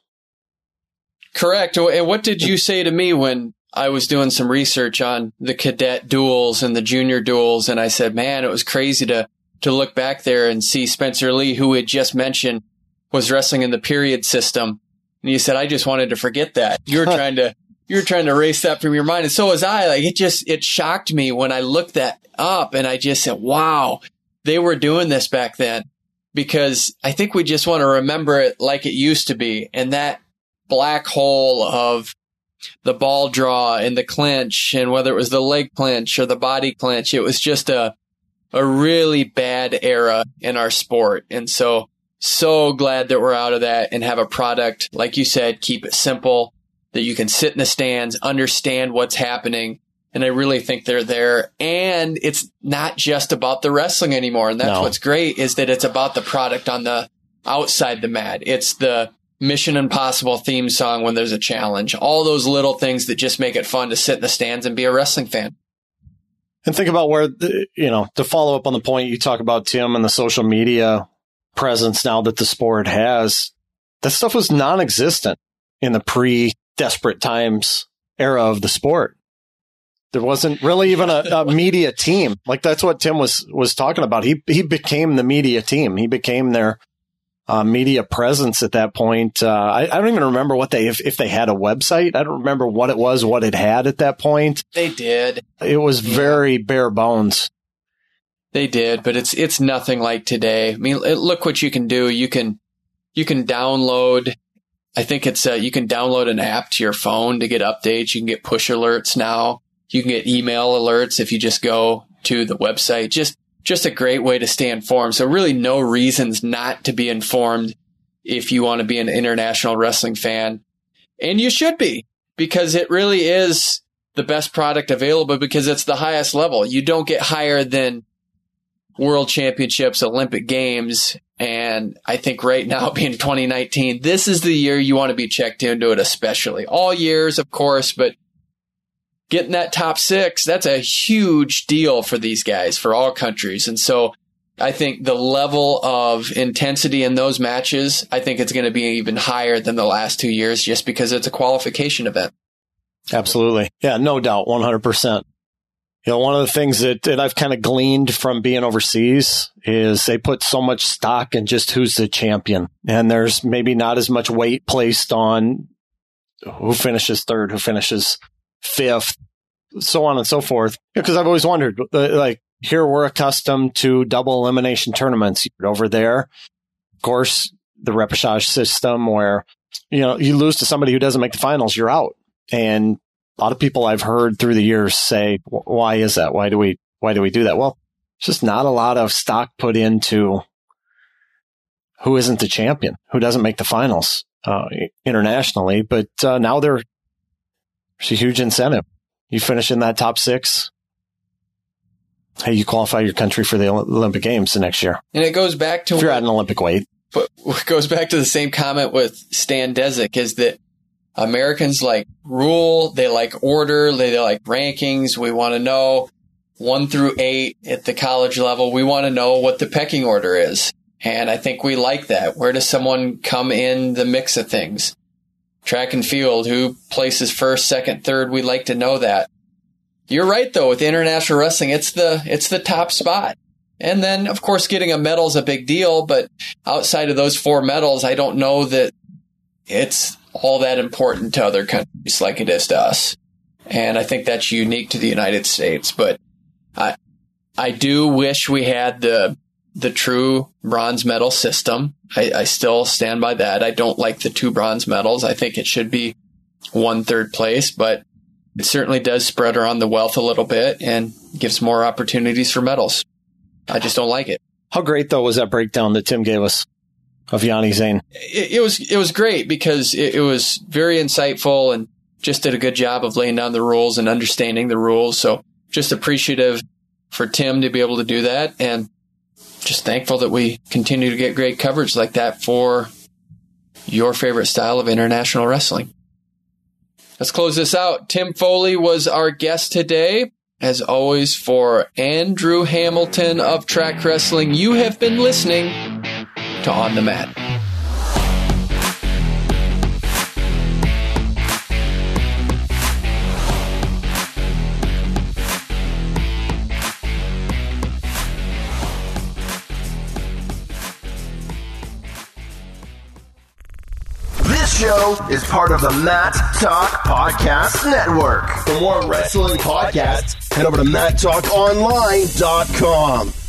Correct. And what did you say to me when I was doing some research on the cadet duels and the junior duels? And I said, man, it was crazy to to look back there and see Spencer Lee, who we had just mentioned was wrestling in the period system. And you said, I just wanted to forget that. You were trying to, you were trying to erase that from your mind. And so was I. Like, it just, it shocked me when I looked that up, and I just said, wow, they were doing this back then, because I think we just want to remember it like it used to be. And that black hole of the ball draw and the clinch, and whether it was the leg clinch or the body clinch, it was just a, a really bad era in our sport. And so, so glad that we're out of that and have a product, like you said, keep it simple, that you can sit in the stands, understand what's happening. And I really think they're there. And it's not just about the wrestling anymore. And that's No. what's great, is that it's about the product on the outside the mat. It's the Mission Impossible theme song when there's a challenge. All those little things that just make it fun to sit in the stands and be a wrestling fan. And think about where, the, you know, to follow up on the point you talk about, Tim, and the social media presence now that the sport has, that stuff was non-existent in the pre-Desperate Times era of the sport. There wasn't really even a, a media team. Like, that's what Tim was, was talking about. He, he became the media team. He became their uh, media presence at that point. Uh, I, I don't even remember what they, if, if they had a website. I don't remember what it was, what it had at that point. They did. It was Yeah. very bare bones. They did, but it's it's nothing like today. I mean, look what you can do. You can you can download. I think it's uh, you can download an app to your phone to get updates. You can get push alerts now. You can get email alerts if you just go to the website. Just just a great way to stay informed. So really, no reasons not to be informed if you want to be an international wrestling fan, and you should be, because it really is the best product available, because it's the highest level. You don't get higher than World Championships, Olympic Games, and I think right now, being twenty nineteen, this is the year you want to be checked into it, especially. All years, of course, but getting that top six, that's a huge deal for these guys, for all countries. And so I think the level of intensity in those matches, I think it's going to be even higher than the last two years, just because it's a qualification event. Absolutely. Yeah, no doubt. one hundred percent. You know, one of the things that, that I've kind of gleaned from being overseas is they put so much stock in just who's the champion. And there's maybe not as much weight placed on who finishes third, who finishes fifth, so on and so forth. Because I've always wondered, like, here we're accustomed to double elimination tournaments. Over there, of course, the repechage system where, you know, you lose to somebody who doesn't make the finals, you're out. And a lot of people I've heard through the years say, why is that? Why do we, why do we do that? Well, it's just not a lot of stock put into who isn't the champion, who doesn't make the finals, uh, internationally. But, uh, now there, there's a huge incentive. You finish in that top six. Hey, you qualify your country for the Olympic Games the next year. And it goes back to, if you're at an Olympic weight, but it goes back to the same comment with Stan Desick, is that Americans like rule, they like order, they, they like rankings. We want to know one through eight at the college level, we want to know what the pecking order is. And I think we like that. Where does someone come in the mix of things? Track and field, who places first, second, third? We like to know that. You're right, though, with international wrestling, it's the it's the top spot. And then, of course, getting a medal is a big deal, but outside of those four medals, I don't know that it's all that important to other countries like it is to us. And I think that's unique to the United States. But I I do wish we had the the true bronze medal system. I, I still stand by that. I don't like the two bronze medals. I think it should be one third place, but it certainly does spread around the wealth a little bit and gives more opportunities for medals. I just don't like it. How great, though, was that breakdown that Tim gave us of Yanni Zane? It, it was it was great because it, it was very insightful and just did a good job of laying down the rules and understanding the rules. So just appreciative for Tim to be able to do that, and just thankful that we continue to get great coverage like that for your favorite style of international wrestling. Let's close this out. Tim Foley was our guest today. As always, for Andrew Hamilton of Track Wrestling, you have been listening to On the Mat. This show is part of the Mat Talk Podcast Network. For more wrestling podcasts, head over to mat talk online dot com.